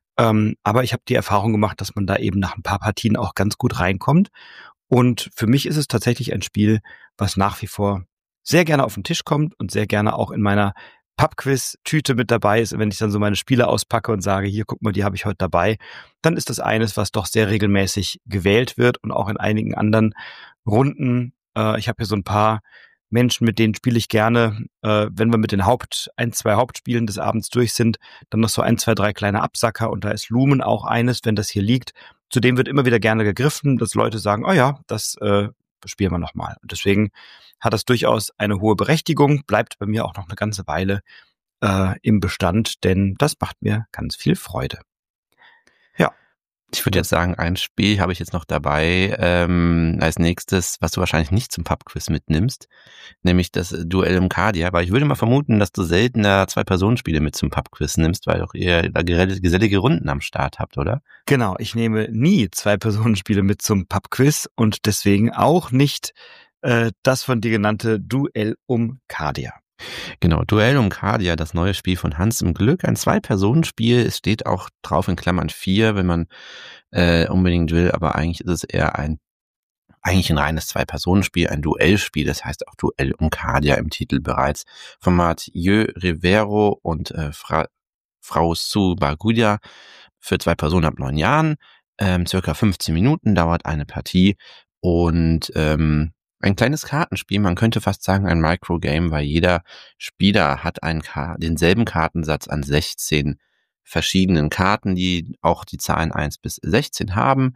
Aber ich habe die Erfahrung gemacht, dass man da eben nach ein paar Partien auch ganz gut reinkommt. Und für mich ist es tatsächlich ein Spiel, was nach wie vor sehr gerne auf den Tisch kommt und sehr gerne auch in meiner Pubquiz-Tüte mit dabei ist. Und wenn ich dann so meine Spiele auspacke und sage, hier, guck mal, die habe ich heute dabei, dann ist das eines, was doch sehr regelmäßig gewählt wird und auch in einigen anderen Runden. Ich habe hier so ein paar Menschen, mit denen spiele ich gerne, wenn wir mit den zwei Hauptspielen des Abends durch sind, dann noch so 1, 2, 3 kleine Absacker und da ist Lumen auch eines, wenn das hier liegt. Zudem wird immer wieder gerne gegriffen, dass Leute sagen, oh ja, das spielen wir nochmal. Und deswegen hat das durchaus eine hohe Berechtigung, bleibt bei mir auch noch eine ganze Weile im Bestand, denn das macht mir ganz viel Freude. Ja. Ich würde jetzt sagen, ein Spiel habe ich jetzt noch dabei als nächstes, was du wahrscheinlich nicht zum Pubquiz mitnimmst, nämlich das Duell um Cardia. Aber ich würde mal vermuten, dass du seltener 2-Personen-Spiele mit zum Pubquiz nimmst, weil doch ihr da gesellige Runden am Start habt, oder? Genau, ich nehme nie 2-Personen-Spiele mit zum Pubquiz und deswegen auch nicht das von dir genannte Duell um Cardia. Genau, Duell um Cardia, das neue Spiel von Hans im Glück, ein 2-Personen-Spiel. Es steht auch drauf in Klammern 4, wenn man unbedingt will, aber eigentlich ist es eher ein reines 2-Personen-Spiel, ein Duellspiel, das heißt auch Duell um Cardia im Titel bereits, von Mathieu Rivero und Frau Subagudia für 2 Personen ab 9 Jahren. Circa 15 Minuten dauert eine Partie und ein kleines Kartenspiel, man könnte fast sagen ein Microgame, weil jeder Spieler hat denselben Kartensatz an 16 verschiedenen Karten, die auch die Zahlen 1 bis 16 haben,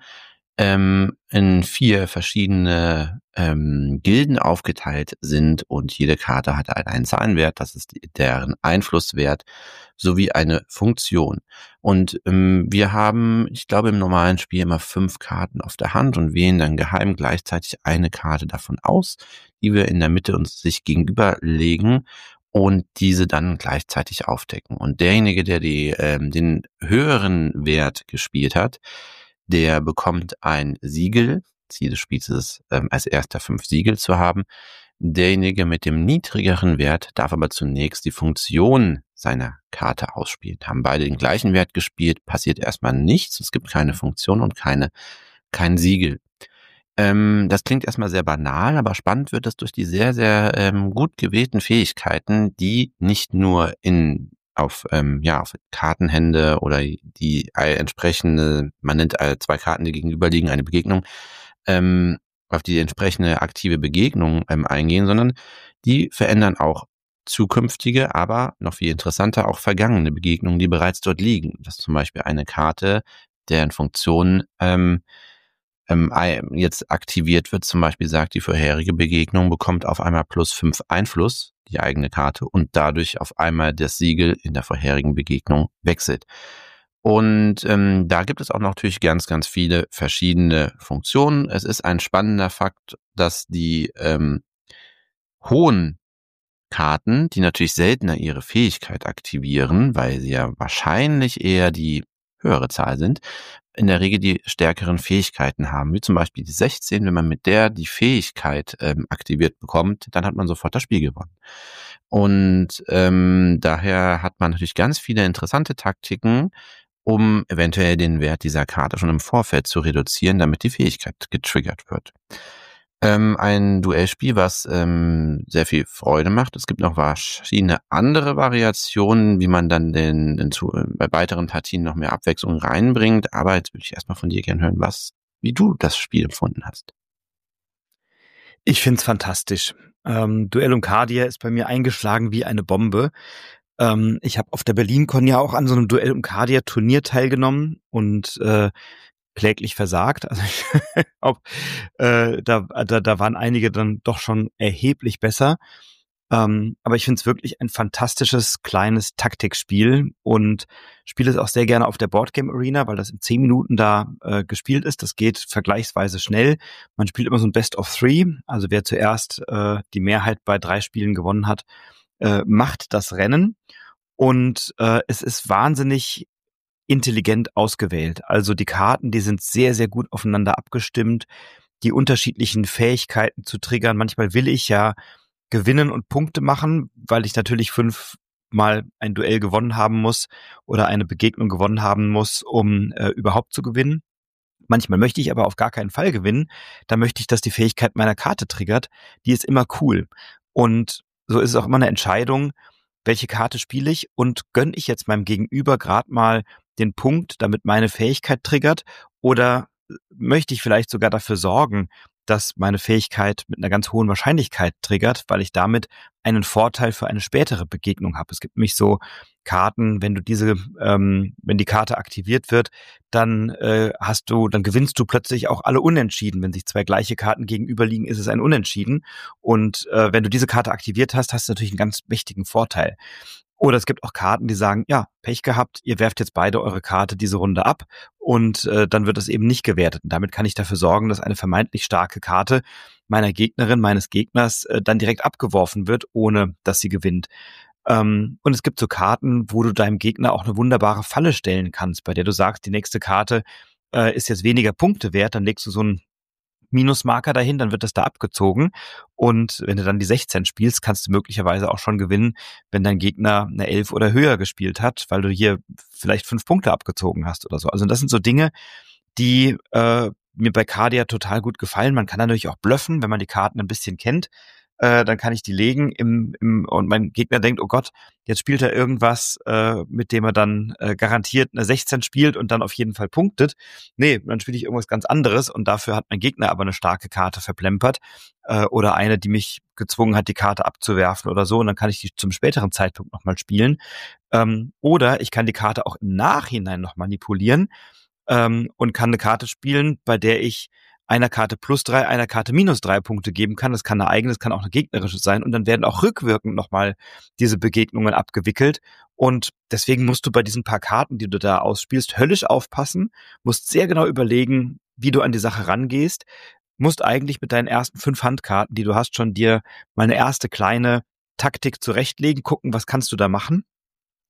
in 4 verschiedene Gilden aufgeteilt sind und jede Karte hat einen Zahlenwert, das ist deren Einflusswert, sowie eine Funktion. Und wir haben, ich glaube im normalen Spiel immer 5 Karten auf der Hand und wählen dann geheim gleichzeitig eine Karte davon aus, die wir in der Mitte uns sich gegenüberlegen und diese dann gleichzeitig aufdecken. Und derjenige, der den höheren Wert gespielt hat, Der bekommt ein Siegel. Ziel des Spiels ist es, als erster 5 Siegel zu haben. Derjenige mit dem niedrigeren Wert darf aber zunächst die Funktion seiner Karte ausspielen. Haben beide den gleichen Wert gespielt, passiert erstmal nichts. Es gibt keine Funktion und kein Siegel. Das klingt erstmal sehr banal, aber spannend wird es durch die sehr, sehr gut gewählten Fähigkeiten, die nicht nur auf Kartenhände oder die entsprechende, man nennt 2 Karten, die gegenüberliegen, eine Begegnung, auf die entsprechende aktive Begegnung eingehen, sondern die verändern auch zukünftige, aber noch viel interessanter auch vergangene Begegnungen, die bereits dort liegen. Das ist zum Beispiel eine Karte, deren Funktion jetzt aktiviert wird, zum Beispiel sagt, die vorherige Begegnung bekommt auf einmal +5 Einfluss, die eigene Karte, und dadurch auf einmal das Siegel in der vorherigen Begegnung wechselt. Und da gibt es auch noch natürlich ganz, ganz viele verschiedene Funktionen. Es ist ein spannender Fakt, dass die hohen Karten, die natürlich seltener ihre Fähigkeit aktivieren, weil sie ja wahrscheinlich eher die höhere Zahl sind, in der Regel die stärkeren Fähigkeiten haben, wie zum Beispiel die 16. Wenn man mit der die Fähigkeit aktiviert bekommt, dann hat man sofort das Spiel gewonnen. Und daher hat man natürlich ganz viele interessante Taktiken, um eventuell den Wert dieser Karte schon im Vorfeld zu reduzieren, damit die Fähigkeit getriggert wird. Ein Duellspiel, was sehr viel Freude macht. Es gibt noch verschiedene andere Variationen, wie man dann bei weiteren Partien noch mehr Abwechslung reinbringt. Aber jetzt würde ich erstmal von dir gerne hören, wie du das Spiel empfunden hast. Ich find's fantastisch. Duell um Cardia ist bei mir eingeschlagen wie eine Bombe. Ich habe auf der BerlinCon ja auch an so einem Duell um Cardia Turnier teilgenommen und kläglich versagt. Also da waren einige dann doch schon erheblich besser. Aber ich finde es wirklich ein fantastisches kleines Taktikspiel und spiele es auch sehr gerne auf der Boardgame Arena, weil das in 10 Minuten da gespielt ist. Das geht vergleichsweise schnell. Man spielt immer so ein Best of 3. Also wer zuerst die Mehrheit bei 3 Spielen gewonnen hat, macht das Rennen. Und es ist wahnsinnig intelligent ausgewählt. Also die Karten, die sind sehr, sehr gut aufeinander abgestimmt, die unterschiedlichen Fähigkeiten zu triggern. Manchmal will ich ja gewinnen und Punkte machen, weil ich natürlich 5-mal ein Duell gewonnen haben muss oder eine Begegnung gewonnen haben muss, um überhaupt zu gewinnen. Manchmal möchte ich aber auf gar keinen Fall gewinnen. Da möchte ich, dass die Fähigkeit meiner Karte triggert. Die ist immer cool. Und so ist es auch immer eine Entscheidung, welche Karte spiele ich und gönne ich jetzt meinem Gegenüber gerade mal den Punkt, damit meine Fähigkeit triggert, oder möchte ich vielleicht sogar dafür sorgen, dass meine Fähigkeit mit einer ganz hohen Wahrscheinlichkeit triggert, weil ich damit einen Vorteil für eine spätere Begegnung habe. Es gibt nämlich so Karten, wenn die Karte aktiviert wird, dann gewinnst du plötzlich auch alle Unentschieden. Wenn sich 2 gleiche Karten gegenüberliegen, ist es ein Unentschieden. Und wenn du diese Karte aktiviert hast, hast du natürlich einen ganz mächtigen Vorteil. Oder es gibt auch Karten, die sagen, ja, Pech gehabt, ihr werft jetzt beide eure Karte diese Runde ab und dann wird es eben nicht gewertet. Und damit kann ich dafür sorgen, dass eine vermeintlich starke Karte meiner Gegnerin, meines Gegners dann direkt abgeworfen wird, ohne dass sie gewinnt. Und es gibt so Karten, wo du deinem Gegner auch eine wunderbare Falle stellen kannst, bei der du sagst, die nächste Karte ist jetzt weniger Punkte wert, dann legst du so einen Minusmarker dahin, dann wird das da abgezogen. Und wenn du dann die 16 spielst, kannst du möglicherweise auch schon gewinnen, wenn dein Gegner eine 11 oder höher gespielt hat, weil du hier vielleicht 5 Punkte abgezogen hast oder so. Also das sind so Dinge, die mir bei Cardia total gut gefallen. Man kann natürlich auch bluffen, wenn man die Karten ein bisschen kennt. Dann kann ich die legen und mein Gegner denkt, oh Gott, jetzt spielt er irgendwas, mit dem er dann garantiert eine 16 spielt und dann auf jeden Fall punktet. Nee, dann spiele ich irgendwas ganz anderes und dafür hat mein Gegner aber eine starke Karte verplempert oder eine, die mich gezwungen hat, die Karte abzuwerfen oder so, und dann kann ich die zum späteren Zeitpunkt nochmal spielen. Oder ich kann die Karte auch im Nachhinein noch manipulieren und kann eine Karte spielen, bei der ich einer Karte +3, einer Karte -3 Punkte geben kann. Das kann eine eigene, das kann auch eine gegnerische sein. Und dann werden auch rückwirkend nochmal diese Begegnungen abgewickelt. Und deswegen musst du bei diesen paar Karten, die du da ausspielst, höllisch aufpassen, musst sehr genau überlegen, wie du an die Sache rangehst, musst eigentlich mit deinen ersten 5 Handkarten, die du hast, schon dir mal eine erste kleine Taktik zurechtlegen, gucken, was kannst du da machen.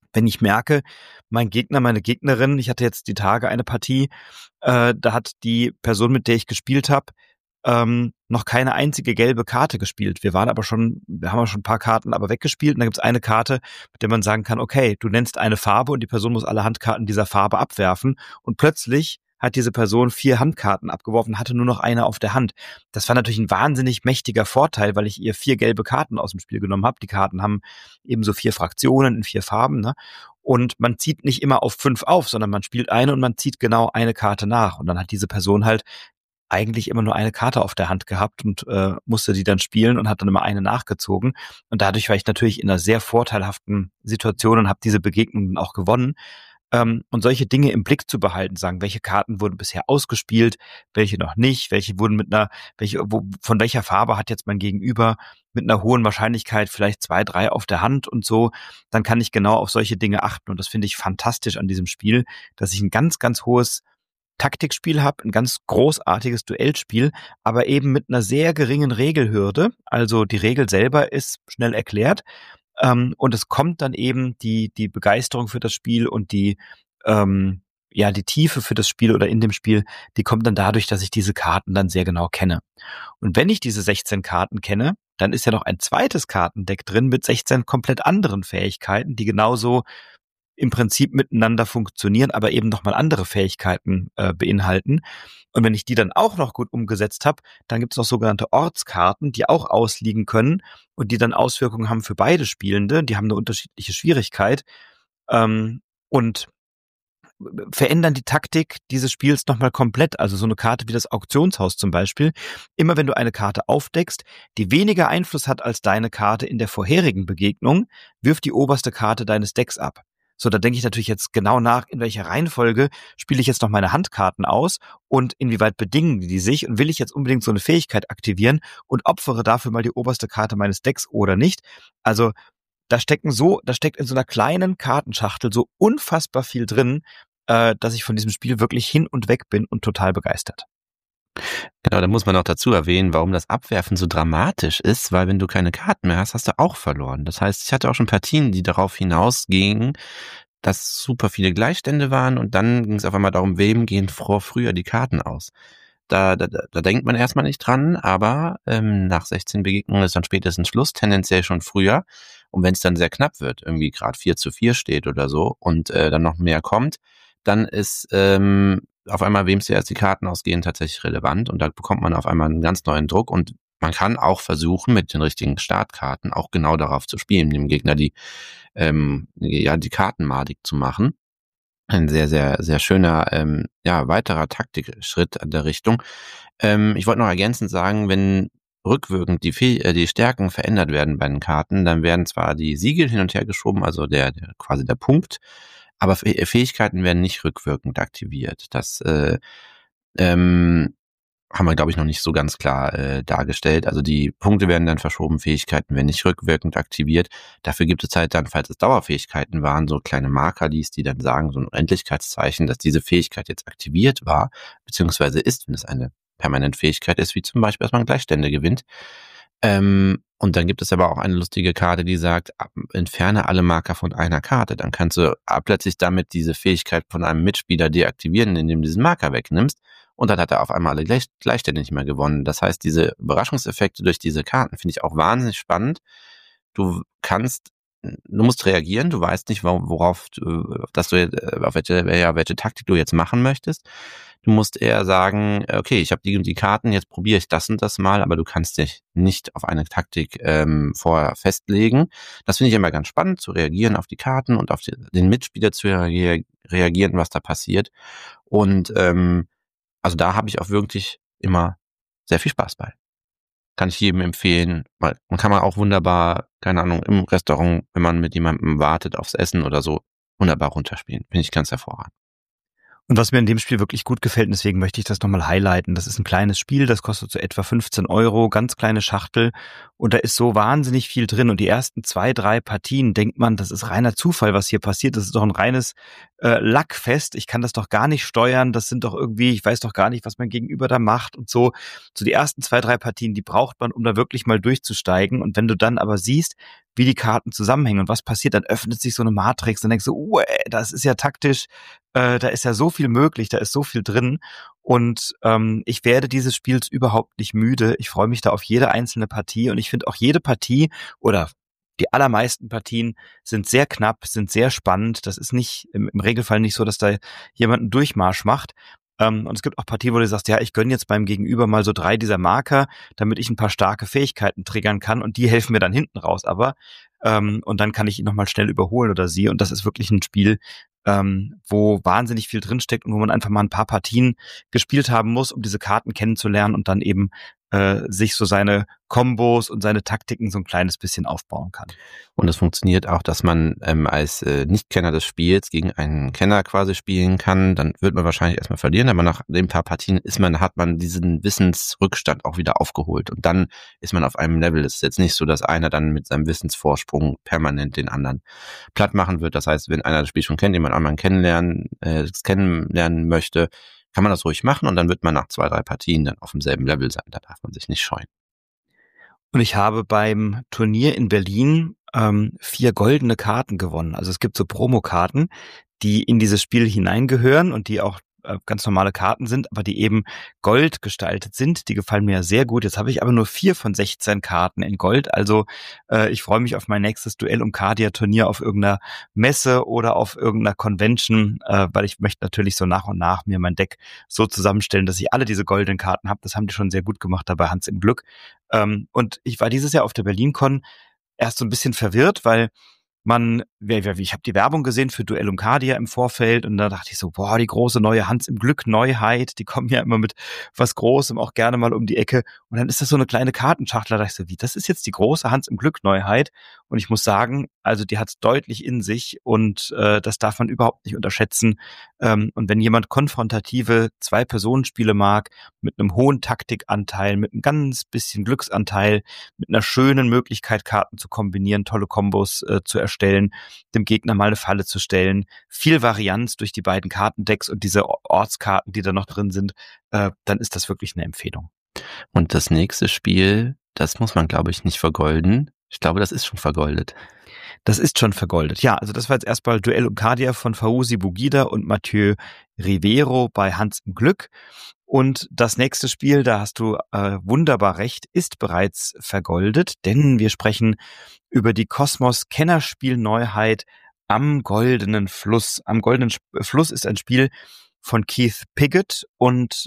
Wenn ich merke, mein Gegner, meine Gegnerin, ich hatte jetzt die Tage eine Partie, da hat die Person, mit der ich gespielt habe, noch keine einzige gelbe Karte gespielt. Wir haben aber schon ein paar Karten aber weggespielt und da gibt es eine Karte, mit der man sagen kann, okay, du nennst eine Farbe und die Person muss alle Handkarten dieser Farbe abwerfen und plötzlich hat diese Person 4 Handkarten abgeworfen, hatte nur noch eine auf der Hand. Das war natürlich ein wahnsinnig mächtiger Vorteil, weil ich ihr 4 gelbe Karten aus dem Spiel genommen habe. Die Karten haben eben so 4 Fraktionen in 4 Farben, ne? Und man zieht nicht immer auf 5 auf, sondern man spielt eine und man zieht genau eine Karte nach. Und dann hat diese Person halt eigentlich immer nur eine Karte auf der Hand gehabt und musste die dann spielen und hat dann immer eine nachgezogen. Und dadurch war ich natürlich in einer sehr vorteilhaften Situation und habe diese Begegnungen auch gewonnen. Und solche Dinge im Blick zu behalten, sagen, welche Karten wurden bisher ausgespielt, welche noch nicht, welche wurden von welcher Farbe hat jetzt mein Gegenüber mit einer hohen Wahrscheinlichkeit vielleicht 2, 3 auf der Hand und so, dann kann ich genau auf solche Dinge achten. Und das finde ich fantastisch an diesem Spiel, dass ich ein ganz, ganz hohes Taktikspiel habe, ein ganz großartiges Duellspiel, aber eben mit einer sehr geringen Regelhürde. Also die Regel selber ist schnell erklärt. Und es kommt dann eben die Begeisterung für das Spiel und die Tiefe für das Spiel oder in dem Spiel, die kommt dann dadurch, dass ich diese Karten dann sehr genau kenne. Und wenn ich diese 16 Karten kenne, dann ist ja noch ein zweites Kartendeck drin mit 16 komplett anderen Fähigkeiten, die genauso im Prinzip miteinander funktionieren, aber eben nochmal andere Fähigkeiten beinhalten. Und wenn ich die dann auch noch gut umgesetzt habe, dann gibt es noch sogenannte Ortskarten, die auch ausliegen können und die dann Auswirkungen haben für beide Spielende. Die haben eine unterschiedliche Schwierigkeit und verändern die Taktik dieses Spiels nochmal komplett. Also so eine Karte wie das Auktionshaus zum Beispiel. Immer wenn du eine Karte aufdeckst, die weniger Einfluss hat als deine Karte in der vorherigen Begegnung, wirf die oberste Karte deines Decks ab. So, da denke ich natürlich jetzt genau nach, in welcher Reihenfolge spiele ich jetzt noch meine Handkarten aus und inwieweit bedingen die sich und will ich jetzt unbedingt so eine Fähigkeit aktivieren und opfere dafür mal die oberste Karte meines Decks oder nicht. Also da steckt in so einer kleinen Kartenschachtel so unfassbar viel drin, dass ich von diesem Spiel wirklich hin und weg bin und total begeistert. Genau, da muss man auch dazu erwähnen, warum das Abwerfen so dramatisch ist, weil wenn du keine Karten mehr hast, hast du auch verloren. Das heißt, ich hatte auch schon Partien, die darauf hinausgingen, dass super viele Gleichstände waren und dann ging es auf einmal darum, wem gehen früher die Karten aus. Da denkt man erstmal nicht dran, aber nach 16 Begegnungen ist dann spätestens Schluss, tendenziell schon früher. Und wenn es dann sehr knapp wird, irgendwie gerade 4:4 steht oder so und dann noch mehr kommt, dann ist auf einmal, wem zuerst die Karten ausgehen, tatsächlich relevant und da bekommt man auf einmal einen ganz neuen Druck und man kann auch versuchen, mit den richtigen Startkarten auch genau darauf zu spielen, dem Gegner die Karten madig zu machen. Ein sehr, sehr, sehr schöner weiterer Taktikschritt in der Richtung. Ich wollte noch ergänzend sagen, wenn rückwirkend die Stärken verändert werden bei den Karten, dann werden zwar die Siegel hin und her geschoben, also quasi der Punkt, aber Fähigkeiten werden nicht rückwirkend aktiviert. Das haben wir, glaube ich, noch nicht so ganz klar dargestellt. Also die Punkte werden dann verschoben, Fähigkeiten werden nicht rückwirkend aktiviert. Dafür gibt es halt dann, falls es Dauerfähigkeiten waren, so kleine Marker, die dann sagen, so ein Endlichkeitszeichen, dass diese Fähigkeit jetzt aktiviert war, beziehungsweise ist, wenn es eine permanente Fähigkeit ist, wie zum Beispiel, dass man Gleichstände gewinnt. Und dann gibt es aber auch eine lustige Karte, die sagt, entferne alle Marker von einer Karte. Dann kannst du plötzlich damit diese Fähigkeit von einem Mitspieler deaktivieren, indem du diesen Marker wegnimmst. Und dann hat er auf einmal alle Gleichstände nicht mehr gewonnen. Das heißt, diese Überraschungseffekte durch diese Karten finde ich auch wahnsinnig spannend. Du musst reagieren, du weißt nicht, auf welche Taktik du jetzt machen möchtest. Du musst eher sagen, okay, ich habe die und die Karten, jetzt probiere ich das und das mal, aber du kannst dich nicht auf eine Taktik vorher festlegen. Das finde ich immer ganz spannend, zu reagieren auf die Karten und auf den Mitspieler zu reagieren, was da passiert. Und also da habe ich auch wirklich immer sehr viel Spaß bei. Kann ich jedem empfehlen, weil man kann auch wunderbar, keine Ahnung, im Restaurant, wenn man mit jemandem wartet aufs Essen oder so, wunderbar runterspielen. Finde ich ganz hervorragend. Und was mir in dem Spiel wirklich gut gefällt, und deswegen möchte ich das nochmal highlighten, das ist ein kleines Spiel, das kostet so etwa 15 €, ganz kleine Schachtel und da ist so wahnsinnig viel drin und die ersten 2, 3 Partien denkt man, das ist reiner Zufall, was hier passiert, das ist doch ein reines Lackfest, ich kann das doch gar nicht steuern, das sind doch irgendwie, ich weiß doch gar nicht, was mein Gegenüber da macht und so. So die ersten 2, 3 Partien, die braucht man, um da wirklich mal durchzusteigen und wenn du dann aber siehst, wie die Karten zusammenhängen und was passiert. Dann öffnet sich so eine Matrix und denkst so, das ist ja taktisch, da ist ja so viel möglich, da ist so viel drin. Und ich werde dieses Spiels überhaupt nicht müde. Ich freue mich da auf jede einzelne Partie und ich finde auch jede Partie oder die allermeisten Partien sind sehr knapp, sind sehr spannend. Das ist nicht im Regelfall nicht so, dass da jemand einen Durchmarsch macht. Und es gibt auch Partien, wo du sagst, ja, ich gönne jetzt beim Gegenüber mal so 3 dieser Marker, damit ich ein paar starke Fähigkeiten triggern kann und die helfen mir dann hinten raus. Aber und dann kann ich ihn nochmal schnell überholen oder sie. Und das ist wirklich ein Spiel, wo wahnsinnig viel drinsteckt und wo man einfach mal ein paar Partien gespielt haben muss, um diese Karten kennenzulernen und dann eben sich so seine Kombos und seine Taktiken so ein kleines bisschen aufbauen kann. Und es funktioniert auch, dass man als Nichtkenner des Spiels gegen einen Kenner quasi spielen kann. Dann wird man wahrscheinlich erstmal verlieren, aber nach den paar Partien hat man diesen Wissensrückstand auch wieder aufgeholt. Und dann ist man auf einem Level. Es ist jetzt nicht so, dass einer dann mit seinem Wissensvorsprung permanent den anderen platt machen wird. Das heißt, wenn einer das Spiel schon kennt, jemand anderen kennenlernen möchte, kann man das ruhig machen und dann wird man nach 2, 3 Partien dann auf demselben Level sein. Da darf man sich nicht scheuen. Und ich habe beim Turnier in Berlin 4 goldene Karten gewonnen. Also es gibt so Promokarten, die in dieses Spiel hineingehören und die auch ganz normale Karten sind, aber die eben Gold gestaltet sind. Die gefallen mir sehr gut. Jetzt habe ich aber nur 4 von 16 Karten in Gold. Also ich freue mich auf mein nächstes Duell um Cardia-Turnier auf irgendeiner Messe oder auf irgendeiner Convention, weil ich möchte natürlich so nach und nach mir mein Deck so zusammenstellen, dass ich alle diese goldenen Karten habe. Das haben die schon sehr gut gemacht da bei Hans im Glück. Und ich war dieses Jahr auf der BerlinCon erst so ein bisschen verwirrt, weil ich habe die Werbung gesehen für Duell um Cardia im Vorfeld und da dachte ich so, boah, die große neue Hans im Glück Neuheit, die kommen ja immer mit was Großem auch gerne mal um die Ecke und dann ist das so eine kleine Kartenschachtel, da dachte ich so, wie, das ist jetzt die große Hans im Glück Neuheit und ich muss sagen, also die hat's deutlich in sich und das darf man überhaupt nicht unterschätzen und wenn jemand konfrontative 2-Personen-Spiele mag, mit einem hohen Taktikanteil, mit einem ganz bisschen Glücksanteil, mit einer schönen Möglichkeit, Karten zu kombinieren, tolle Kombos zu erstellen, dem Gegner mal eine Falle zu stellen, viel Varianz durch die beiden Kartendecks und diese Ortskarten, die da noch drin sind, dann ist das wirklich eine Empfehlung. Und das nächste Spiel, das muss man, glaube ich, nicht vergolden. Ich glaube, das ist schon vergoldet. Das ist schon vergoldet. Ja, also das war jetzt erstmal Duell um Cardia von Fauzi Bugida und Mathieu Rivero bei Hans im Glück. Und das nächste Spiel, da hast du wunderbar recht, ist bereits vergoldet, denn wir sprechen über die Kosmos Kennerspiel-Neuheit Am Goldenen Fluss. Am Goldenen Fluss ist ein Spiel von Keith Piggott und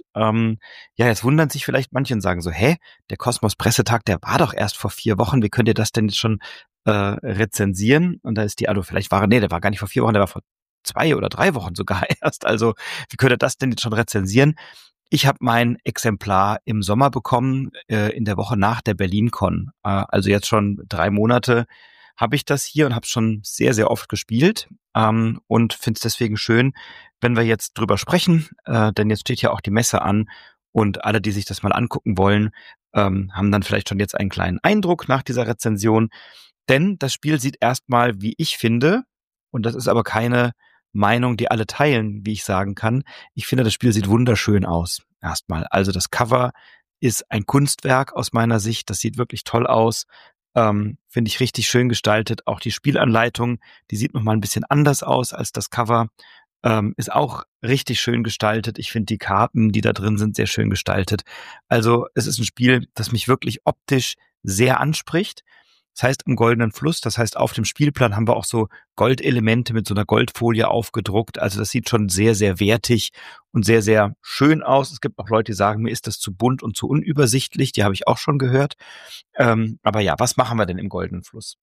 jetzt wundern sich vielleicht manche und sagen so, der Kosmos Pressetag, der war doch erst vor 4 Wochen, wie könnt ihr das denn jetzt schon rezensieren? Und da ist der war gar nicht vor 4 Wochen, der war vor 2 oder 3 Wochen sogar erst, also wie könnt ihr das denn jetzt schon rezensieren? Ich habe mein Exemplar im Sommer bekommen, in der Woche nach der BerlinCon. Also jetzt schon 3 Monate habe ich das hier und habe schon sehr, sehr oft gespielt und finde es deswegen schön, wenn wir jetzt drüber sprechen, denn jetzt steht ja auch die Messe an und alle, die sich das mal angucken wollen, haben dann vielleicht schon jetzt einen kleinen Eindruck nach dieser Rezension. Denn das Spiel sieht erstmal, wie ich finde, und das ist aber keine Meinung, die alle teilen, wie ich sagen kann. Ich finde, das Spiel sieht wunderschön aus. Erstmal. Also das Cover ist ein Kunstwerk aus meiner Sicht. Das sieht wirklich toll aus. Finde ich richtig schön gestaltet. Auch die Spielanleitung, die sieht nochmal ein bisschen anders aus als das Cover. Ist auch richtig schön gestaltet. Ich finde die Karten, die da drin sind, sehr schön gestaltet. Also es ist ein Spiel, das mich wirklich optisch sehr anspricht. Das heißt im Goldenen Fluss, das heißt auf dem Spielplan haben wir auch so Goldelemente mit so einer Goldfolie aufgedruckt. Also das sieht schon sehr, sehr wertig und sehr, sehr schön aus. Es gibt auch Leute, die sagen, mir ist das zu bunt und zu unübersichtlich. Die habe ich auch schon gehört. Aber ja, was machen wir denn im Goldenen Fluss?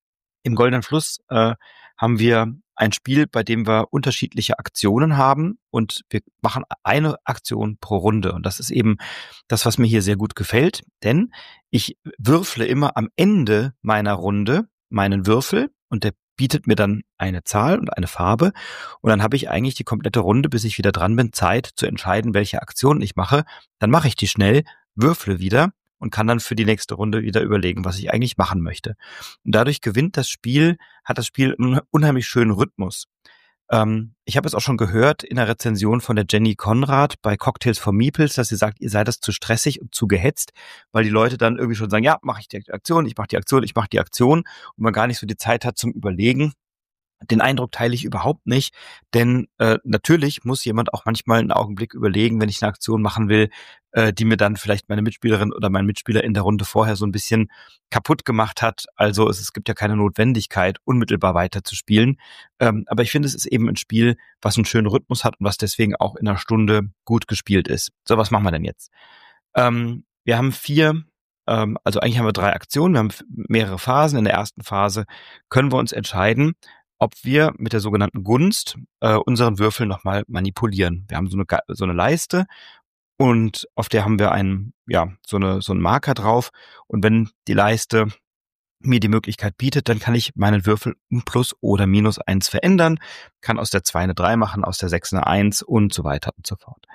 Im Goldenen Fluss haben wir ein Spiel, bei dem wir unterschiedliche Aktionen haben und wir machen eine Aktion pro Runde. Und das ist eben das, was mir hier sehr gut gefällt, denn ich würfle immer am Ende meiner Runde meinen Würfel und der bietet mir dann eine Zahl und eine Farbe und dann habe ich eigentlich die komplette Runde, bis ich wieder dran bin, Zeit zu entscheiden, welche Aktion ich mache. Dann mache ich die schnell, würfle wieder und kann dann für die nächste Runde wieder überlegen, was ich eigentlich machen möchte. Und dadurch hat das Spiel einen unheimlich schönen Rhythmus. Ich habe es auch schon gehört in der Rezension von der Jenny Konrad bei Cocktails for Meeples, dass sie sagt, ihr seid das zu stressig und zu gehetzt, weil die Leute dann irgendwie schon sagen, ja, mache ich die Aktion, ich mache die Aktion, ich mache die Aktion und man gar nicht so die Zeit hat zum Überlegen. Den Eindruck teile ich überhaupt nicht, denn natürlich muss jemand auch manchmal einen Augenblick überlegen, wenn ich eine Aktion machen will, die mir dann vielleicht meine Mitspielerin oder mein Mitspieler in der Runde vorher so ein bisschen kaputt gemacht hat. Also es gibt ja keine Notwendigkeit, unmittelbar weiterzuspielen. Aber ich finde, es ist eben ein Spiel, was einen schönen Rhythmus hat und was deswegen auch in einer Stunde gut gespielt ist. So, was machen wir denn jetzt? Wir haben also eigentlich haben wir 3 Aktionen, wir haben mehrere Phasen. In der ersten Phase können wir uns entscheiden, ob wir mit der sogenannten Gunst unseren Würfel nochmal manipulieren. Wir haben so eine Leiste und auf der haben wir so einen Marker drauf. Und wenn die Leiste mir die Möglichkeit bietet, dann kann ich meinen Würfel um Plus oder -1 verändern, kann aus der 2 eine 3 machen, aus der 6 eine 1 und so weiter und so fort.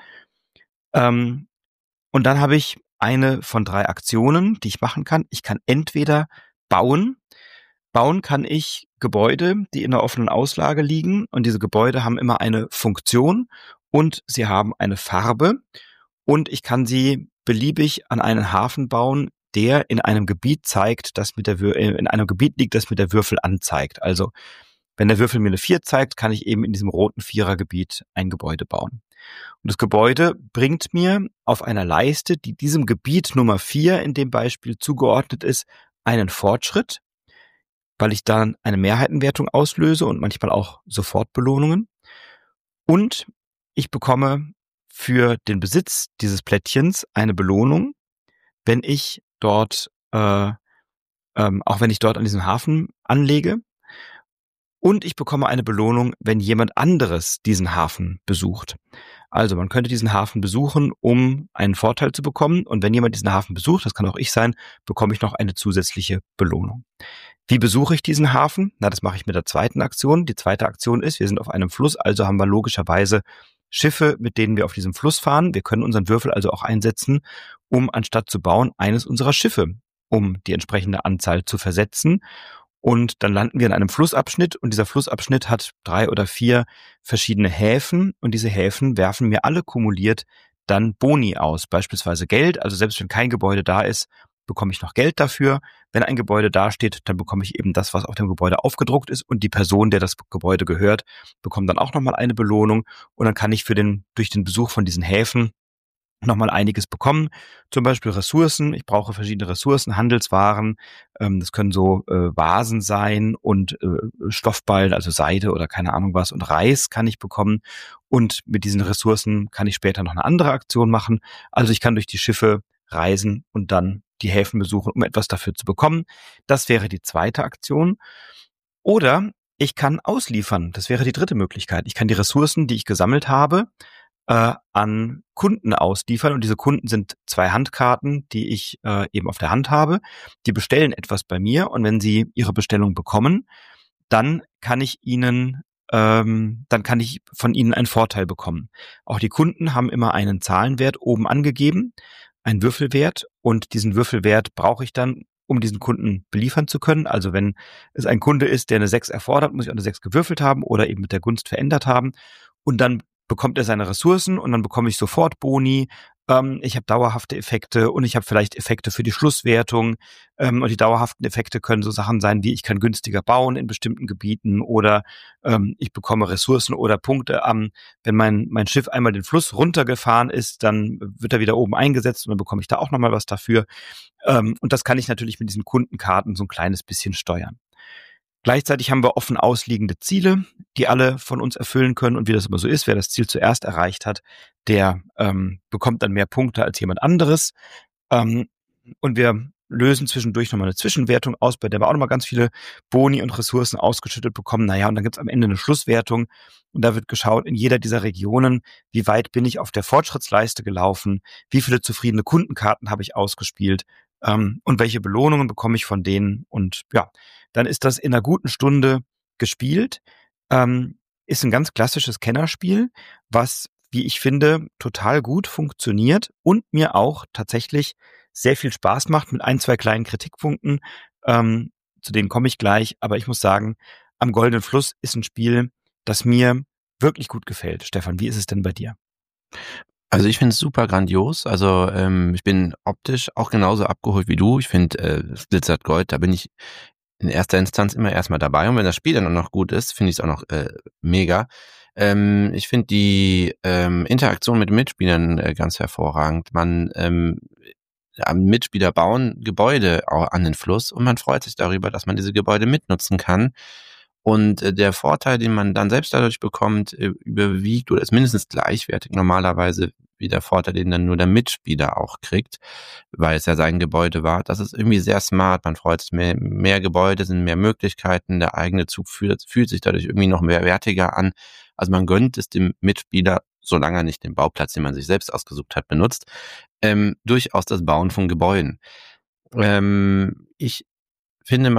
Und dann habe ich eine von 3 Aktionen, die ich machen kann. Ich kann entweder bauen. Bauen kann ich Gebäude, die in einer offenen Auslage liegen. Und diese Gebäude haben immer eine Funktion und sie haben eine Farbe. Und ich kann sie beliebig an einen Hafen bauen, der in einem Gebiet zeigt, in einem Gebiet liegt, das mir der Würfel anzeigt. Also wenn der Würfel mir eine 4 zeigt, kann ich eben in diesem roten 4er-Gebiet ein Gebäude bauen. Und das Gebäude bringt mir auf einer Leiste, die diesem Gebiet Nummer 4 in dem Beispiel zugeordnet ist, einen Fortschritt, weil ich dann eine Mehrheitenwertung auslöse und manchmal auch Sofortbelohnungen. Und ich bekomme für den Besitz dieses Plättchens eine Belohnung, wenn ich dort, auch wenn ich dort an diesem Hafen anlege. Und ich bekomme eine Belohnung, wenn jemand anderes diesen Hafen besucht. Also man könnte diesen Hafen besuchen, um einen Vorteil zu bekommen. Und wenn jemand diesen Hafen besucht, das kann auch ich sein, bekomme ich noch eine zusätzliche Belohnung. Wie besuche ich diesen Hafen? Das mache ich mit der zweiten Aktion. Die zweite Aktion ist, wir sind auf einem Fluss, also haben wir logischerweise Schiffe, mit denen wir auf diesem Fluss fahren. Wir können unseren Würfel also auch einsetzen, um anstatt zu bauen, eines unserer Schiffe, um die entsprechende Anzahl zu versetzen. Und dann landen wir in einem Flussabschnitt und dieser Flussabschnitt hat 3 oder 4 verschiedene Häfen und diese Häfen werfen mir alle kumuliert dann Boni aus, beispielsweise Geld. Also selbst wenn kein Gebäude da ist, bekomme ich noch Geld dafür. Wenn ein Gebäude dasteht, dann bekomme ich eben das, was auf dem Gebäude aufgedruckt ist und die Person, der das Gebäude gehört, bekommt dann auch nochmal eine Belohnung und dann kann ich durch den Besuch von diesen Häfen nochmal einiges bekommen, zum Beispiel Ressourcen. Ich brauche verschiedene Ressourcen, Handelswaren, das können so Vasen sein und Stoffballen, also Seide oder keine Ahnung was und Reis kann ich bekommen und mit diesen Ressourcen kann ich später noch eine andere Aktion machen. Also ich kann durch die Schiffe reisen und dann die Häfen besuchen, um etwas dafür zu bekommen. Das wäre die zweite Aktion. Oder ich kann ausliefern. Das wäre die dritte Möglichkeit. Ich kann die Ressourcen, die ich gesammelt habe, an Kunden ausliefern und diese Kunden sind 2 Handkarten, die ich eben auf der Hand habe. Die bestellen etwas bei mir und wenn sie ihre Bestellung bekommen, dann kann ich von ihnen einen Vorteil bekommen. Auch die Kunden haben immer einen Zahlenwert oben angegeben, einen Würfelwert und diesen Würfelwert brauche ich dann, um diesen Kunden beliefern zu können. Also wenn es ein Kunde ist, der eine 6 erfordert, muss ich auch eine 6 gewürfelt haben oder eben mit der Gunst verändert haben und dann bekommt er seine Ressourcen und dann bekomme ich sofort Boni. Ich habe dauerhafte Effekte und ich habe vielleicht Effekte für die Schlusswertung. Und die dauerhaften Effekte können so Sachen sein, wie ich kann günstiger bauen in bestimmten Gebieten oder ich bekomme Ressourcen oder Punkte wenn mein Schiff einmal den Fluss runtergefahren ist, dann wird er wieder oben eingesetzt und dann bekomme ich da auch nochmal was dafür. Und das kann ich natürlich mit diesen Kundenkarten so ein kleines bisschen steuern. Gleichzeitig haben wir offen ausliegende Ziele, die alle von uns erfüllen können. Und wie das immer so ist, wer das Ziel zuerst erreicht hat, der bekommt dann mehr Punkte als jemand anderes. Und wir lösen zwischendurch nochmal eine Zwischenwertung aus, bei der wir auch nochmal ganz viele Boni und Ressourcen ausgeschüttet bekommen. Und dann gibt's am Ende eine Schlusswertung. Und da wird geschaut, in jeder dieser Regionen, wie weit bin ich auf der Fortschrittsleiste gelaufen, wie viele zufriedene Kundenkarten habe ich ausgespielt und welche Belohnungen bekomme ich von denen. Und ja, dann ist das in einer guten Stunde gespielt. Ist ein ganz klassisches Kennerspiel, was, wie ich finde, total gut funktioniert und mir auch tatsächlich sehr viel Spaß macht mit 1, 2 kleinen Kritikpunkten. Zu denen komme ich gleich. Aber ich muss sagen, Am Goldenen Fluss ist ein Spiel, das mir wirklich gut gefällt. Stefan, wie ist es denn bei dir? Also ich finde es super grandios. Also ich bin optisch auch genauso abgeholt wie du. Ich finde es glitzert Gold, da bin ich in erster Instanz immer erstmal dabei. Und wenn das Spiel dann auch noch gut ist, finde ich es auch noch mega. Ich finde die Interaktion mit den Mitspielern ganz hervorragend. Mitspieler bauen Gebäude auch an den Fluss und man freut sich darüber, dass man diese Gebäude mitnutzen kann. Und der Vorteil, den man dann selbst dadurch bekommt, überwiegt oder ist mindestens gleichwertig normalerweise wie der Vorteil, den dann nur der Mitspieler auch kriegt, weil es ja sein Gebäude war. Das ist irgendwie sehr smart. Man freut sich mehr Gebäude, sind mehr Möglichkeiten. Der eigene Zug fühlt sich dadurch irgendwie noch mehr wertiger an. Also man gönnt es dem Mitspieler, solange er nicht den Bauplatz, den man sich selbst ausgesucht hat, benutzt, durchaus das Bauen von Gebäuden. Ich finde,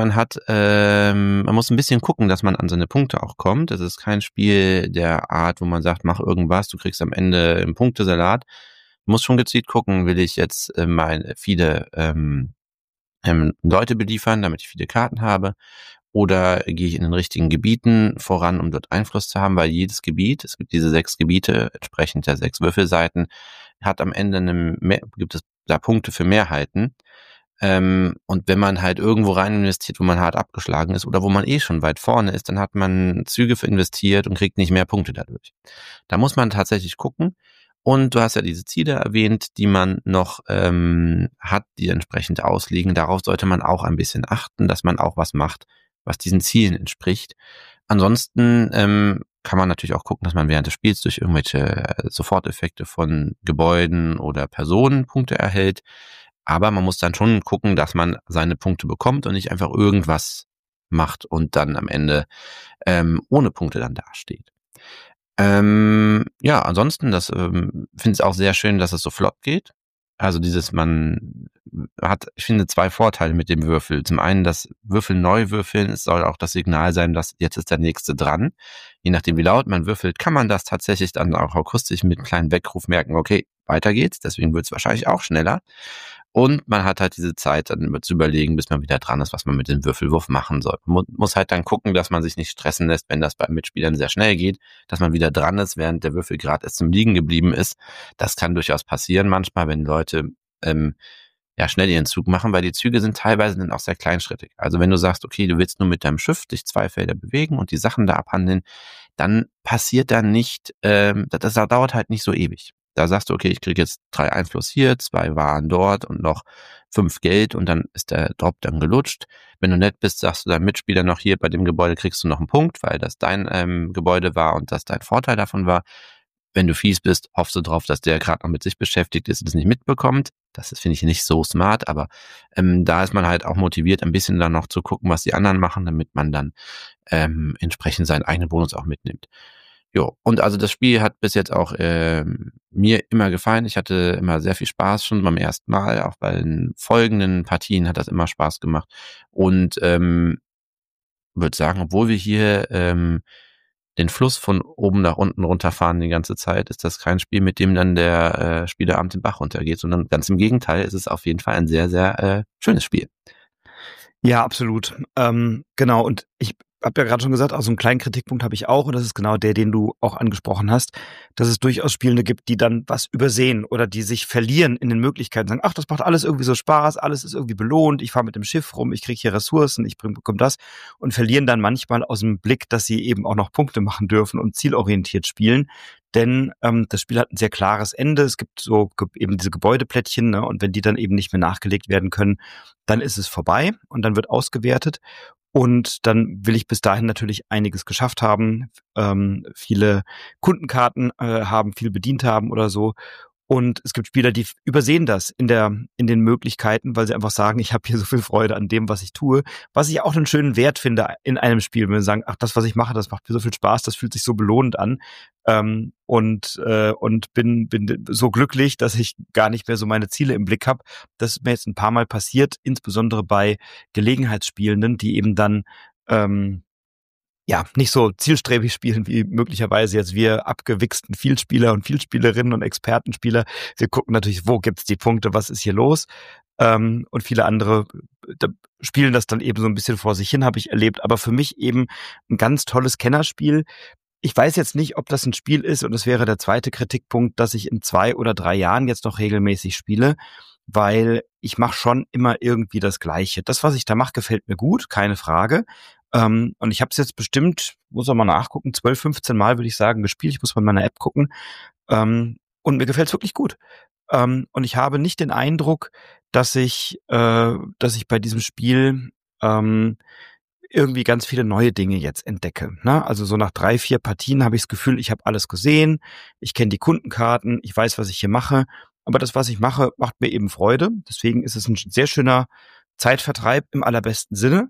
man muss ein bisschen gucken, dass man an seine Punkte auch kommt. Es ist kein Spiel der Art, wo man sagt, mach irgendwas, du kriegst am Ende einen Punktesalat. Du musst schon gezielt gucken, will ich jetzt viele Leute beliefern, damit ich viele Karten habe, oder gehe ich in den richtigen Gebieten voran, um dort Einfluss zu haben, weil jedes Gebiet, es gibt diese 6 Gebiete, entsprechend der 6 Würfelseiten, hat am Ende gibt es da Punkte für Mehrheiten. Und wenn man halt irgendwo rein investiert, wo man hart abgeschlagen ist oder wo man schon weit vorne ist, dann hat man Züge für investiert und kriegt nicht mehr Punkte dadurch. Da muss man tatsächlich gucken. Und du hast ja diese Ziele erwähnt, die man noch hat, die entsprechend ausliegen. Darauf sollte man auch ein bisschen achten, dass man auch was macht, was diesen Zielen entspricht. Ansonsten kann man natürlich auch gucken, dass man während des Spiels durch irgendwelche Soforteffekte von Gebäuden oder Personen Punkte erhält. Aber man muss dann schon gucken, dass man seine Punkte bekommt und nicht einfach irgendwas macht und dann am Ende ohne Punkte dann dasteht. Ja, ansonsten, finde ich auch sehr schön, dass es so flott geht. Also man hat, ich finde, 2 Vorteile mit dem Würfel. Zum einen, das Würfeln neu würfeln, es soll auch das Signal sein, dass jetzt ist der nächste dran. Je nachdem, wie laut man würfelt, kann man das tatsächlich dann auch akustisch mit einem kleinen Weckruf merken, okay, weiter geht's, deswegen wird es wahrscheinlich auch schneller. Und man hat halt diese Zeit, dann zu überlegen, bis man wieder dran ist, was man mit dem Würfelwurf machen soll. Man muss halt dann gucken, dass man sich nicht stressen lässt, wenn das bei Mitspielern sehr schnell geht, dass man wieder dran ist, während der Würfel gerade erst zum Liegen geblieben ist. Das kann durchaus passieren manchmal, wenn Leute schnell ihren Zug machen, weil die Züge sind teilweise dann auch sehr kleinschrittig. Also wenn du sagst, okay, du willst nur mit deinem Schiff dich 2 Felder bewegen und die Sachen da abhandeln, dann passiert da nicht, das dauert halt nicht so ewig. Da sagst du, okay, ich kriege jetzt 3 Einfluss hier, 2 Waren dort und noch 5 Geld und dann ist der Drop dann gelutscht. Wenn du nett bist, sagst du deinem Mitspieler noch, hier bei dem Gebäude kriegst du noch einen Punkt, weil das dein Gebäude war und das dein Vorteil davon war. Wenn du fies bist, hoffst du drauf, dass der gerade noch mit sich beschäftigt ist und es nicht mitbekommt. Das ist, finde ich, nicht so smart, aber da ist man halt auch motiviert, ein bisschen dann noch zu gucken, was die anderen machen, damit man dann entsprechend seinen eigenen Bonus auch mitnimmt. Jo, und also das Spiel hat bis jetzt auch mir immer gefallen. Ich hatte immer sehr viel Spaß schon beim ersten Mal, auch bei den folgenden Partien hat das immer Spaß gemacht. Und würde sagen, obwohl wir hier den Fluss von oben nach unten runterfahren die ganze Zeit, ist das kein Spiel, mit dem dann der Spieleabend den Bach runtergeht, sondern ganz im Gegenteil, es ist auf jeden Fall ein sehr, sehr schönes Spiel. Ja, absolut. Genau, und ich habe ja gerade schon gesagt, auch so einen kleinen Kritikpunkt habe ich auch, und das ist genau der, den du auch angesprochen hast, dass es durchaus Spielende gibt, die dann was übersehen oder die sich verlieren in den Möglichkeiten, sagen, ach, das macht alles irgendwie so Spaß, alles ist irgendwie belohnt, ich fahre mit dem Schiff rum, ich kriege hier Ressourcen, ich bekomme das, und verlieren dann manchmal aus dem Blick, dass sie eben auch noch Punkte machen dürfen und zielorientiert spielen. Denn das Spiel hat ein sehr klares Ende. Es gibt so eben diese Gebäudeplättchen, ne? Und wenn die dann eben nicht mehr nachgelegt werden können, dann ist es vorbei und dann wird ausgewertet. Und dann will ich bis dahin natürlich einiges geschafft haben, viele Kundenkarten haben, viel bedient haben oder so. Und es gibt Spieler, die übersehen das in den Möglichkeiten, weil sie einfach sagen, ich habe hier so viel Freude an dem, was ich tue. Was ich auch einen schönen Wert finde in einem Spiel, wenn wir sagen, ach, das, was ich mache, das macht mir so viel Spaß, das fühlt sich so belohnend an. Und bin so glücklich, dass ich gar nicht mehr so meine Ziele im Blick habe. Das ist mir jetzt ein paar Mal passiert, insbesondere bei Gelegenheitsspielenden, die eben dann nicht so zielstrebig spielen wie möglicherweise jetzt wir abgewichsten Vielspieler und Vielspielerinnen und Expertenspieler. Wir gucken natürlich, wo gibt's die Punkte, was ist hier los? Und viele andere spielen das dann eben so ein bisschen vor sich hin, habe ich erlebt. Aber für mich eben ein ganz tolles Kennerspiel, Ich weiß jetzt nicht, ob das ein Spiel ist, und das wäre der zweite Kritikpunkt, dass ich in 2 oder 3 Jahren jetzt noch regelmäßig spiele, weil ich mache schon immer irgendwie das Gleiche. Das, was ich da mache, gefällt mir gut, keine Frage. Und ich habe es jetzt bestimmt, muss auch mal nachgucken, 12, 15 Mal, würde ich sagen, gespielt. Ich muss mal in meiner App gucken. Und mir gefällt es wirklich gut. Und ich habe nicht den Eindruck, dass ich bei diesem Spiel irgendwie ganz viele neue Dinge jetzt entdecke. Ne? Also so nach 3, 4 Partien habe ich das Gefühl, ich habe alles gesehen, ich kenne die Kundenkarten, ich weiß, was ich hier mache. Aber das, was ich mache, macht mir eben Freude. Deswegen ist es ein sehr schöner Zeitvertreib im allerbesten Sinne.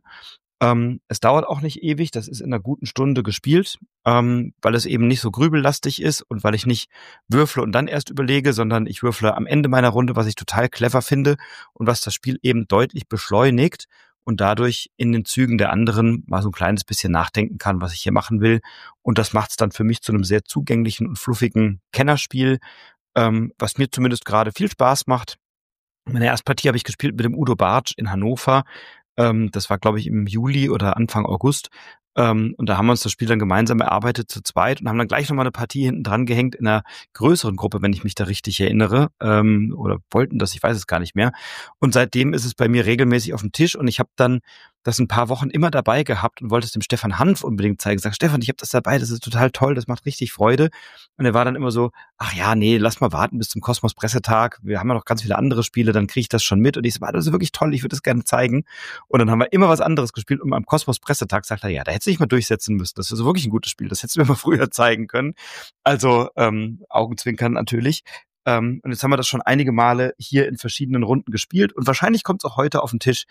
Es dauert auch nicht ewig, das ist in einer guten Stunde gespielt, weil es eben nicht so grübellastig ist und weil ich nicht würfle und dann erst überlege, sondern ich würfle am Ende meiner Runde, was ich total clever finde und was das Spiel eben deutlich beschleunigt und dadurch in den Zügen der anderen mal so ein kleines bisschen nachdenken kann, was ich hier machen will. Und das macht es dann für mich zu einem sehr zugänglichen und fluffigen Kennerspiel, was mir zumindest gerade viel Spaß macht. Meine erste Partie habe ich gespielt mit dem Udo Bartsch in Hannover. Das war, glaube ich, im Juli oder Anfang August. Und da haben wir uns das Spiel dann gemeinsam erarbeitet zu zweit und haben dann gleich nochmal eine Partie hinten dran gehängt in einer größeren Gruppe, wenn ich mich da richtig erinnere. Oder wollten das, ich weiß es gar nicht mehr. Und seitdem ist es bei mir regelmäßig auf dem Tisch und ich habe dann das ein paar Wochen immer dabei gehabt und wollte es dem Stefan Hanf unbedingt zeigen. Sag, Stefan, ich habe das dabei, das ist total toll, das macht richtig Freude. Und er war dann immer so, ach ja, nee, lass mal warten bis zum Kosmos Pressetag. Wir haben ja noch ganz viele andere Spiele, dann kriege ich das schon mit. Und ich so, das ist wirklich toll, ich würde das gerne zeigen. Und dann haben wir immer was anderes gespielt und am Kosmos Pressetag sagt er, ja, da hättest du dich mal durchsetzen müssen. Das ist so wirklich ein gutes Spiel, das hättest du mir mal früher zeigen können. Also Augenzwinkern natürlich. Und jetzt haben wir das schon einige Male hier in verschiedenen Runden gespielt und wahrscheinlich kommt es auch heute auf den Tisch.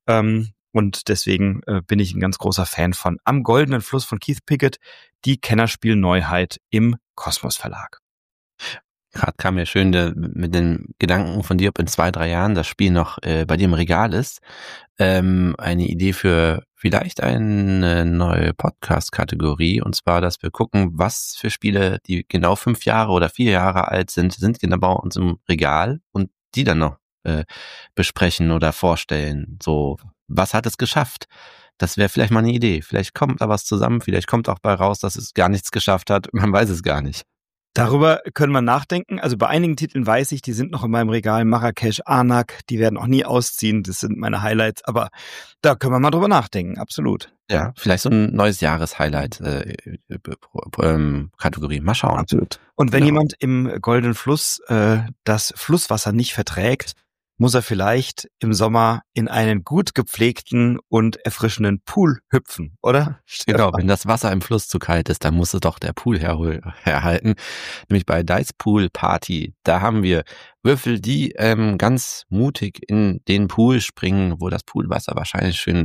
Und deswegen bin ich ein ganz großer Fan von Am goldenen Fluss von Keith Pickett, die Kennerspiel-Neuheit im Kosmos Verlag. Gerade kam mir schön mit den Gedanken von dir, ob in 2, 3 Jahren das Spiel noch bei dir im Regal ist. Eine Idee für vielleicht eine neue Podcast-Kategorie. Und zwar, dass wir gucken, was für Spiele, die genau 5 Jahre oder 4 Jahre alt sind genau bei uns im Regal und die dann noch besprechen oder vorstellen. So, was hat es geschafft? Das wäre vielleicht mal eine Idee. Vielleicht kommt da was zusammen, vielleicht kommt auch bei raus, dass es gar nichts geschafft hat. Man weiß es gar nicht. Darüber können wir nachdenken. Also bei einigen Titeln weiß ich, die sind noch in meinem Regal. Marrakesch, Anak, die werden auch nie ausziehen. Das sind meine Highlights. Aber da können wir mal drüber nachdenken. Absolut. Ja, vielleicht so ein neues Jahreshighlight Kategorie. Mal schauen. Absolut. Und wenn jemand im Goldenen Fluss das Flusswasser nicht verträgt, muss er vielleicht im Sommer in einen gut gepflegten und erfrischenden Pool hüpfen, oder? Genau, wenn das Wasser im Fluss zu kalt ist, dann muss es doch der Pool herhalten. Nämlich bei Dice Pool Party, da haben wir Würfel, die ganz mutig in den Pool springen, wo das Poolwasser wahrscheinlich schön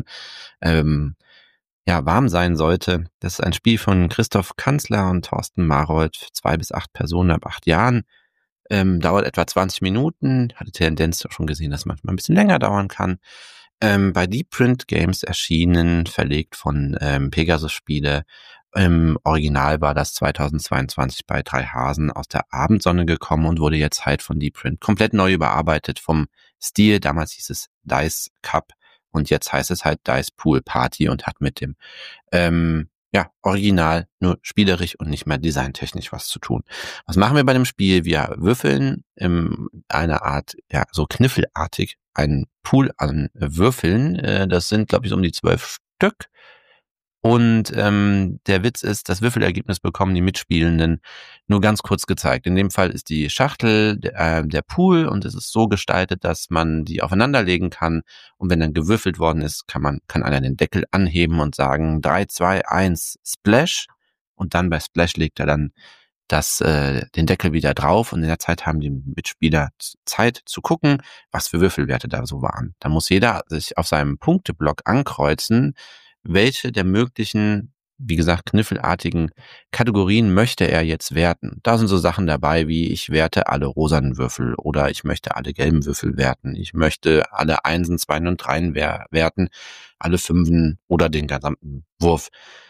warm sein sollte. Das ist ein Spiel von Christoph Kanzler und Thorsten Marold, 2 bis 8 Personen ab 8 Jahren. Dauert etwa 20 Minuten, hatte Tendenz schon gesehen, dass manchmal ein bisschen länger dauern kann. Bei Deep Print Games erschienen, verlegt von Pegasus Spiele. Im Original war das 2022 bei 3 Hasen aus der Abendsonne gekommen und wurde jetzt halt von Deep Print komplett neu überarbeitet vom Stil. Damals hieß es Dice Cup und jetzt heißt es halt Dice Pool Party und hat mit dem original, nur spielerisch und nicht mehr designtechnisch was zu tun. Was machen wir bei dem Spiel? Wir würfeln in einer Art, so kniffelartig, einen Pool an Würfeln. Das sind, glaube ich, so um die 12 Stück. Und der Witz ist, das Würfelergebnis bekommen die Mitspielenden nur ganz kurz gezeigt. In dem Fall ist die Schachtel der Pool und es ist so gestaltet, dass man die aufeinanderlegen kann. Und wenn dann gewürfelt worden ist, kann einer den Deckel anheben und sagen 3, 2, 1, Splash. Und dann bei Splash legt er dann den Deckel wieder drauf. Und in der Zeit haben die Mitspieler Zeit zu gucken, was für Würfelwerte da so waren. Da muss jeder sich auf seinem Punkteblock ankreuzen, welche der möglichen, wie gesagt, kniffelartigen Kategorien möchte er jetzt werten. Da sind so Sachen dabei wie, ich werte alle rosanen Würfel oder ich möchte alle gelben Würfel werten. Ich möchte alle Einsen, Zweien und Dreien werten, alle Fünfen oder den gesamten Wurf.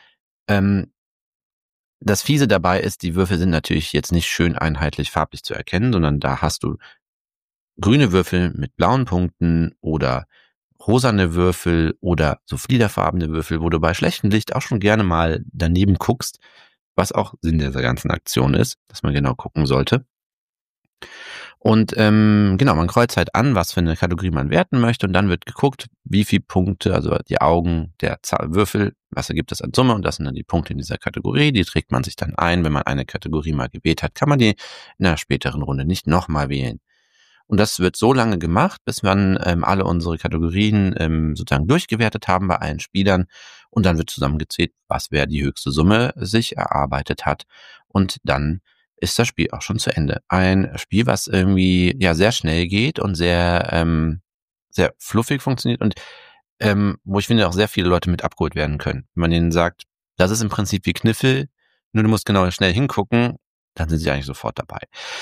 Das Fiese dabei ist, die Würfel sind natürlich jetzt nicht schön einheitlich farblich zu erkennen, sondern da hast du grüne Würfel mit blauen Punkten oder rosane Würfel oder so fliederfarbene Würfel, wo du bei schlechtem Licht auch schon gerne mal daneben guckst. was auch Sinn dieser ganzen Aktion ist, dass man genau gucken sollte. Und genau, man kreuzt halt an, was für eine Kategorie man werten möchte und dann wird geguckt, wie viele Punkte, also die Augen der Würfel, was ergibt das an Summe und das sind dann die Punkte in dieser Kategorie, die trägt man sich dann ein. Wenn man eine Kategorie mal gewählt hat, kann man die in einer späteren Runde nicht nochmal wählen. Und das wird so lange gemacht, bis man alle unsere Kategorien sozusagen durchgewertet haben bei allen Spielern und dann wird zusammengezählt, was wer die höchste Summe sich erarbeitet hat und dann ist das Spiel auch schon zu Ende. Ein Spiel, was irgendwie ja sehr schnell geht und sehr sehr fluffig funktioniert und wo ich finde auch sehr viele Leute mit abgeholt werden können. Wenn man denen sagt, das ist im Prinzip wie Kniffel, nur du musst genau schnell hingucken, dann sind sie eigentlich sofort dabei.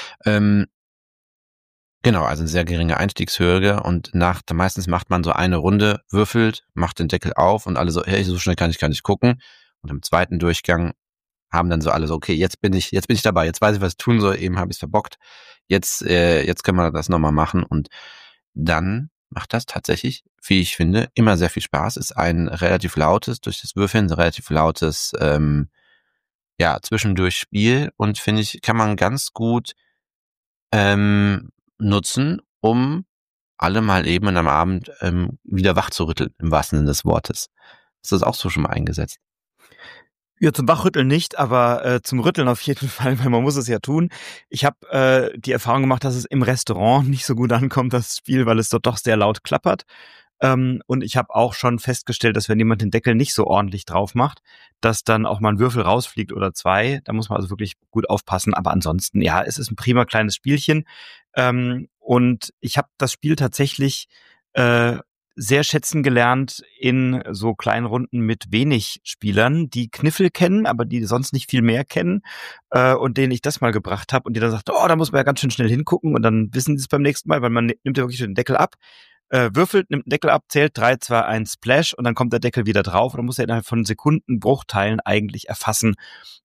Genau, also eine sehr geringe Einstiegshürde und meistens macht man so eine Runde, würfelt, macht den Deckel auf und alle so, hey, so schnell kann ich gar nicht gucken. Und im zweiten Durchgang haben dann so alle so, okay, jetzt bin ich dabei, jetzt weiß ich, was ich tun soll, eben habe ich es verbockt, jetzt können wir das nochmal machen und dann macht das tatsächlich, wie ich finde, immer sehr viel Spaß, ist ein relativ lautes, durch das Würfeln, ein relativ lautes, zwischendurch Spiel und finde ich, kann man ganz gut nutzen, um alle mal eben an einem Abend wieder wach zu rütteln, im wahrsten Sinne des Wortes. Ist das auch so schon mal eingesetzt? Ja, zum Wachrütteln nicht, aber zum Rütteln auf jeden Fall, weil man muss es ja tun. Ich habe die Erfahrung gemacht, dass es im Restaurant nicht so gut ankommt, das Spiel, weil es dort doch sehr laut klappert. Und ich habe auch schon festgestellt, dass wenn jemand den Deckel nicht so ordentlich drauf macht, dass dann auch mal ein Würfel rausfliegt oder zwei. Da muss man also wirklich gut aufpassen. Aber ansonsten, ja, es ist ein prima kleines Spielchen. Und ich habe das Spiel tatsächlich sehr schätzen gelernt in so kleinen Runden mit wenig Spielern, die Kniffel kennen, aber die sonst nicht viel mehr kennen und denen ich das mal gebracht habe und die dann sagt, oh, da muss man ja ganz schön schnell hingucken und dann wissen sie es beim nächsten Mal, weil man nimmt ja wirklich den Deckel ab, würfelt, nimmt den Deckel ab, zählt 3, 2, 1, Splash und dann kommt der Deckel wieder drauf und dann muss er innerhalb von Sekundenbruchteilen eigentlich erfassen,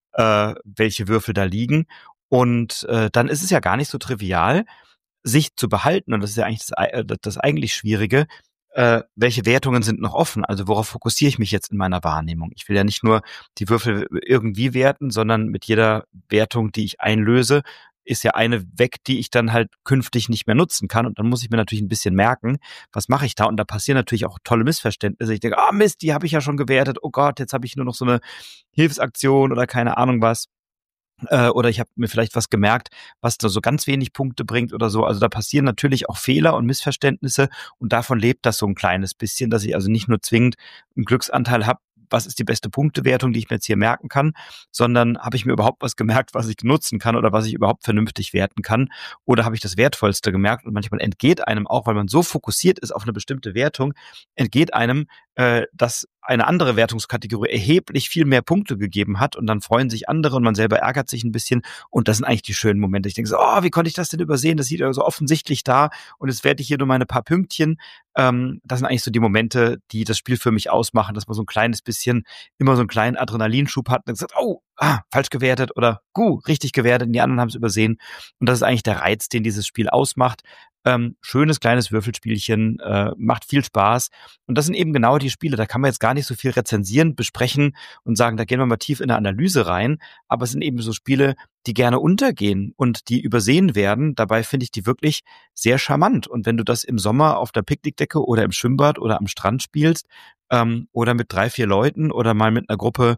welche Würfel da liegen und dann ist es ja gar nicht so trivial, sich zu behalten und das ist ja eigentlich das eigentlich Schwierige, welche Wertungen sind noch offen? Also worauf fokussiere ich mich jetzt in meiner Wahrnehmung? Ich will ja nicht nur die Würfel irgendwie werten, sondern mit jeder Wertung, die ich einlöse, ist ja eine weg, die ich dann halt künftig nicht mehr nutzen kann. Und dann muss ich mir natürlich ein bisschen merken, was mache ich da? Und da passieren natürlich auch tolle Missverständnisse. Ich denke, Mist, die habe ich ja schon gewertet. Oh Gott, jetzt habe ich nur noch so eine Hilfsaktion oder keine Ahnung was. Oder ich habe mir vielleicht was gemerkt, was da so ganz wenig Punkte bringt oder so. Also da passieren natürlich auch Fehler und Missverständnisse und davon lebt das so ein kleines bisschen, dass ich also nicht nur zwingend einen Glücksanteil habe, was ist die beste Punktewertung, die ich mir jetzt hier merken kann, sondern habe ich mir überhaupt was gemerkt, was ich nutzen kann oder was ich überhaupt vernünftig werten kann oder habe ich das Wertvollste gemerkt und manchmal entgeht einem auch, weil man so fokussiert ist auf eine bestimmte Wertung, entgeht einem, dass eine andere Wertungskategorie erheblich viel mehr Punkte gegeben hat und dann freuen sich andere und man selber ärgert sich ein bisschen und das sind eigentlich die schönen Momente. Ich denke so, wie konnte ich das denn übersehen? Das sieht ja so offensichtlich da und jetzt werte ich hier nur meine paar Pünktchen. Das sind eigentlich so die Momente, die das Spiel für mich ausmachen, dass man so ein kleines bisschen, immer so einen kleinen Adrenalinschub hat und sagt, falsch gewertet oder richtig gewertet und die anderen haben es übersehen. Und das ist eigentlich der Reiz, den dieses Spiel ausmacht. Schönes kleines Würfelspielchen, macht viel Spaß. Und das sind eben genau die Spiele, da kann man jetzt gar nicht so viel rezensieren, besprechen und sagen, da gehen wir mal tief in eine Analyse rein. Aber es sind eben so Spiele, die gerne untergehen und die übersehen werden. Dabei finde ich die wirklich sehr charmant. Und wenn du das im Sommer auf der Picknickdecke oder im Schwimmbad oder am Strand spielst, oder mit 3, 4 Leuten oder mal mit einer Gruppe,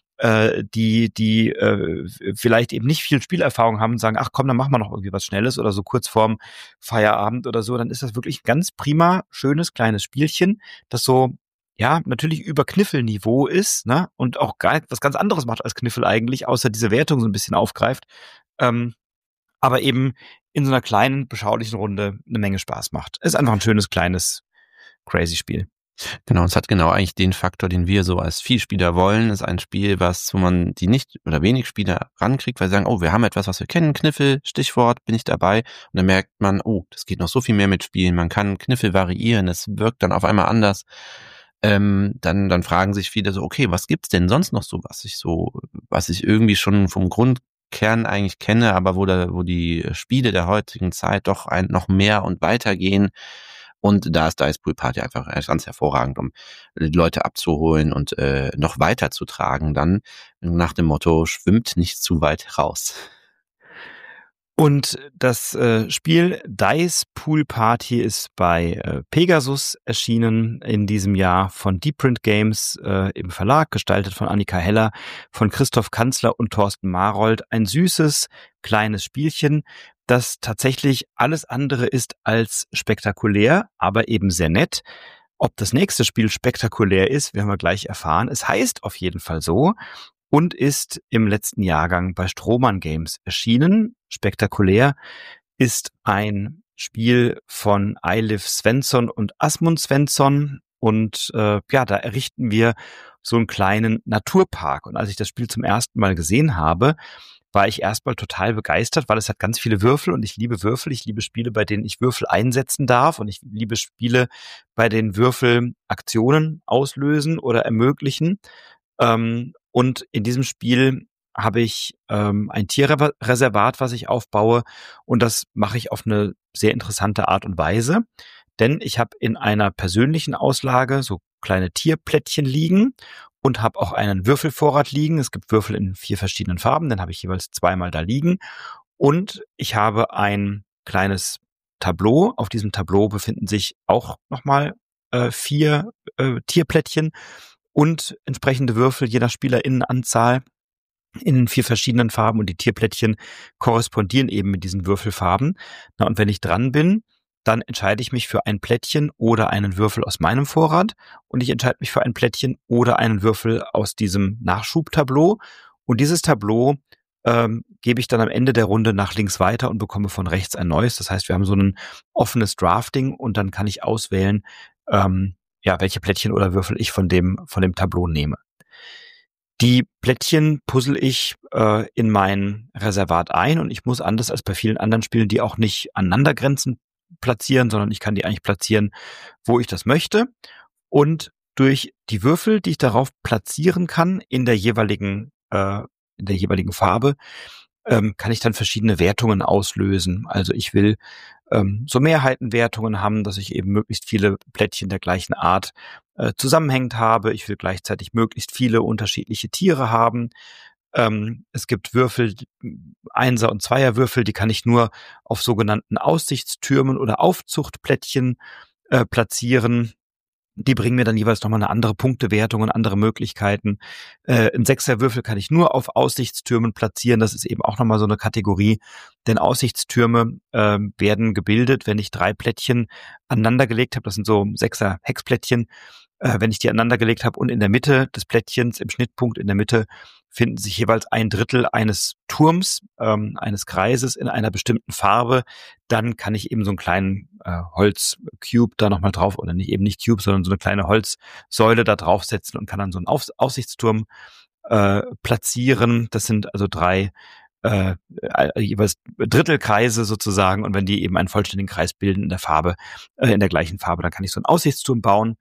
die vielleicht eben nicht viel Spielerfahrung haben und sagen, ach komm, dann machen wir noch irgendwie was Schnelles oder so kurz vorm Feierabend oder so, dann ist das wirklich ein ganz prima, schönes, kleines Spielchen, das so, ja, natürlich über Kniffelniveau ist, ne, und auch gar was ganz anderes macht als Kniffel eigentlich, außer diese Wertung so ein bisschen aufgreift, aber eben in so einer kleinen, beschaulichen Runde eine Menge Spaß macht. Ist einfach ein schönes, kleines, crazy Spiel. Genau, es hat genau eigentlich den Faktor, den wir so als Vielspieler wollen. Es ist ein Spiel, wo man die nicht oder wenig Spieler rankriegt, weil sie sagen, wir haben etwas, was wir kennen, Kniffel, Stichwort, bin ich dabei. Und dann merkt man, das geht noch so viel mehr mit Spielen. Man kann Kniffel variieren, es wirkt dann auf einmal anders. Dann fragen sich viele so, okay, was gibt's denn sonst noch so, was ich irgendwie schon vom Grundkern eigentlich kenne, aber wo die Spiele der heutigen Zeit doch noch mehr und weiter gehen. Und da ist Dice Pool Party einfach ganz hervorragend, um die Leute abzuholen und noch weiter zu tragen dann, nach dem Motto, schwimmt nicht zu weit raus. Und das Spiel Dice Pool Party ist bei Pegasus erschienen in diesem Jahr von Deep Print Games im Verlag, gestaltet von Annika Heller, von Christoph Kanzler und Thorsten Marold. Ein süßes, kleines Spielchen, das tatsächlich alles andere ist als spektakulär, aber eben sehr nett. Ob das nächste Spiel spektakulär ist, werden wir gleich erfahren. Es heißt auf jeden Fall so und ist im letzten Jahrgang bei Strohmann Games erschienen. Spektakulär ist ein Spiel von Eilif Svensson und Asmund Svensson. Und da errichten wir so einen kleinen Naturpark. Und als ich das Spiel zum ersten Mal gesehen habe, war ich erstmal total begeistert, weil es hat ganz viele Würfel und ich liebe Würfel. Ich liebe Spiele, bei denen ich Würfel einsetzen darf und ich liebe Spiele, bei denen Würfel Aktionen auslösen oder ermöglichen. Und in diesem Spiel habe ich ein Tierreservat, was ich aufbaue und das mache ich auf eine sehr interessante Art und Weise, denn ich habe in einer persönlichen Auslage so kleine Tierplättchen liegen und habe auch einen Würfelvorrat liegen. Es gibt Würfel in 4 verschiedenen Farben, dann habe ich jeweils 2-mal da liegen und ich habe ein kleines Tableau. Auf diesem Tableau befinden sich auch nochmal 4 Tierplättchen und entsprechende Würfel je nach Spielerinnenanzahl in 4 verschiedenen Farben und die Tierplättchen korrespondieren eben mit diesen Würfelfarben. Na, und wenn ich dran bin, dann entscheide ich mich für ein Plättchen oder einen Würfel aus meinem Vorrat und ich entscheide mich für ein Plättchen oder einen Würfel aus diesem Nachschubtableau und dieses Tableau gebe ich dann am Ende der Runde nach links weiter und bekomme von rechts ein neues. Das heißt, wir haben so ein offenes Drafting und dann kann ich auswählen, welche Plättchen oder Würfel ich von dem Tableau nehme. Die Plättchen puzzle ich in mein Reservat ein und ich muss anders als bei vielen anderen Spielen die auch nicht aneinander grenzend platzieren, sondern ich kann die eigentlich platzieren, wo ich das möchte. Und durch die Würfel, die ich darauf platzieren kann in der jeweiligen Farbe, kann ich dann verschiedene Wertungen auslösen. Also ich will so Mehrheitenwertungen haben, dass ich eben möglichst viele Plättchen der gleichen Art zusammenhängend habe. Ich will gleichzeitig möglichst viele unterschiedliche Tiere haben. Es gibt Würfel, Einser- und Zweierwürfel, die kann ich nur auf sogenannten Aussichtstürmen oder Aufzuchtplättchen platzieren. Die bringen mir dann jeweils nochmal eine andere Punktewertung und andere Möglichkeiten. Ein Sechserwürfel kann ich nur auf Aussichtstürmen platzieren. Das ist eben auch nochmal so eine Kategorie. Denn Aussichtstürme werden gebildet, wenn ich 3 Plättchen aneinandergelegt habe. Das sind so 6er Hexplättchen. Wenn ich die aneinandergelegt habe und in der Mitte des Plättchens, im Schnittpunkt in der Mitte, finden sich jeweils 1/3 eines Turms, eines Kreises in einer bestimmten Farbe, dann kann ich eben so einen kleinen Holzcube da nochmal drauf, oder nicht Cube, sondern so eine kleine Holzsäule da draufsetzen und kann dann so einen Aussichtsturm platzieren. Das sind also 3 jeweils Drittelkreise sozusagen und wenn die eben einen vollständigen Kreis bilden in der Farbe, in der gleichen Farbe, dann kann ich so einen Aussichtsturm bauen.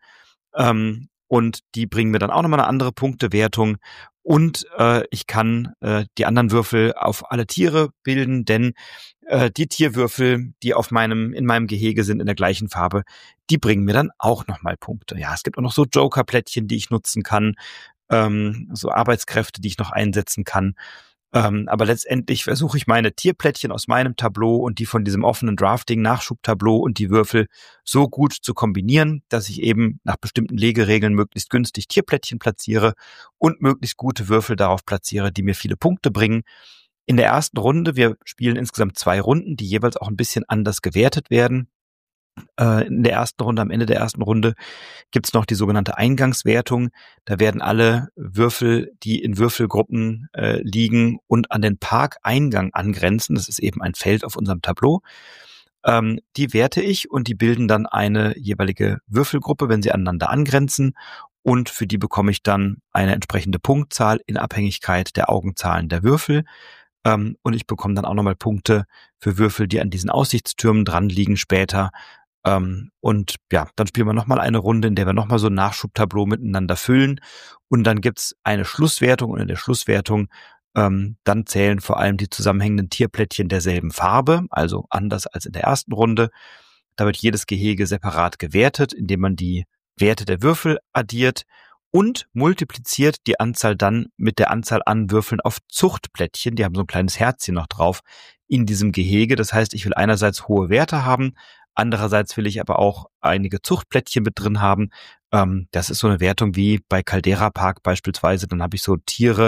Und die bringen mir dann auch nochmal eine andere Punktewertung und ich kann die anderen Würfel auf alle Tiere bilden, denn die Tierwürfel, die in meinem Gehege sind in der gleichen Farbe, die bringen mir dann auch nochmal Punkte. Ja, es gibt auch noch so Joker-Plättchen, die ich nutzen kann, so Arbeitskräfte, die ich noch einsetzen kann. Aber letztendlich versuche ich meine Tierplättchen aus meinem Tableau und die von diesem offenen Drafting-Nachschubtableau und die Würfel so gut zu kombinieren, dass ich eben nach bestimmten Legeregeln möglichst günstig Tierplättchen platziere und möglichst gute Würfel darauf platziere, die mir viele Punkte bringen. In der ersten Runde, wir spielen insgesamt 2 Runden, die jeweils auch ein bisschen anders gewertet werden. In der ersten Runde, am Ende der ersten Runde gibt's noch die sogenannte Eingangswertung. Da werden alle Würfel, die in Würfelgruppen liegen und an den Parkeingang angrenzen, das ist eben ein Feld auf unserem Tableau, die werte ich und die bilden dann eine jeweilige Würfelgruppe, wenn sie aneinander angrenzen. Und für die bekomme ich dann eine entsprechende Punktzahl in Abhängigkeit der Augenzahlen der Würfel. Und ich bekomme dann auch nochmal Punkte für Würfel, die an diesen Aussichtstürmen dran liegen später. Und ja, dann spielen wir nochmal eine Runde, in der wir nochmal so ein Nachschubtableau miteinander füllen. Und dann gibt's eine Schlusswertung und in der Schlusswertung dann zählen vor allem die zusammenhängenden Tierplättchen derselben Farbe, also anders als in der ersten Runde. Da wird jedes Gehege separat gewertet, indem man die Werte der Würfel addiert und multipliziert die Anzahl dann mit der Anzahl an Würfeln auf Zuchtplättchen. Die haben so ein kleines Herzchen noch drauf in diesem Gehege. Das heißt, ich will einerseits hohe Werte haben, andererseits will ich aber auch einige Zuchtplättchen mit drin haben. Das ist so eine Wertung wie bei Caldera Park beispielsweise. Dann habe ich so Tiere,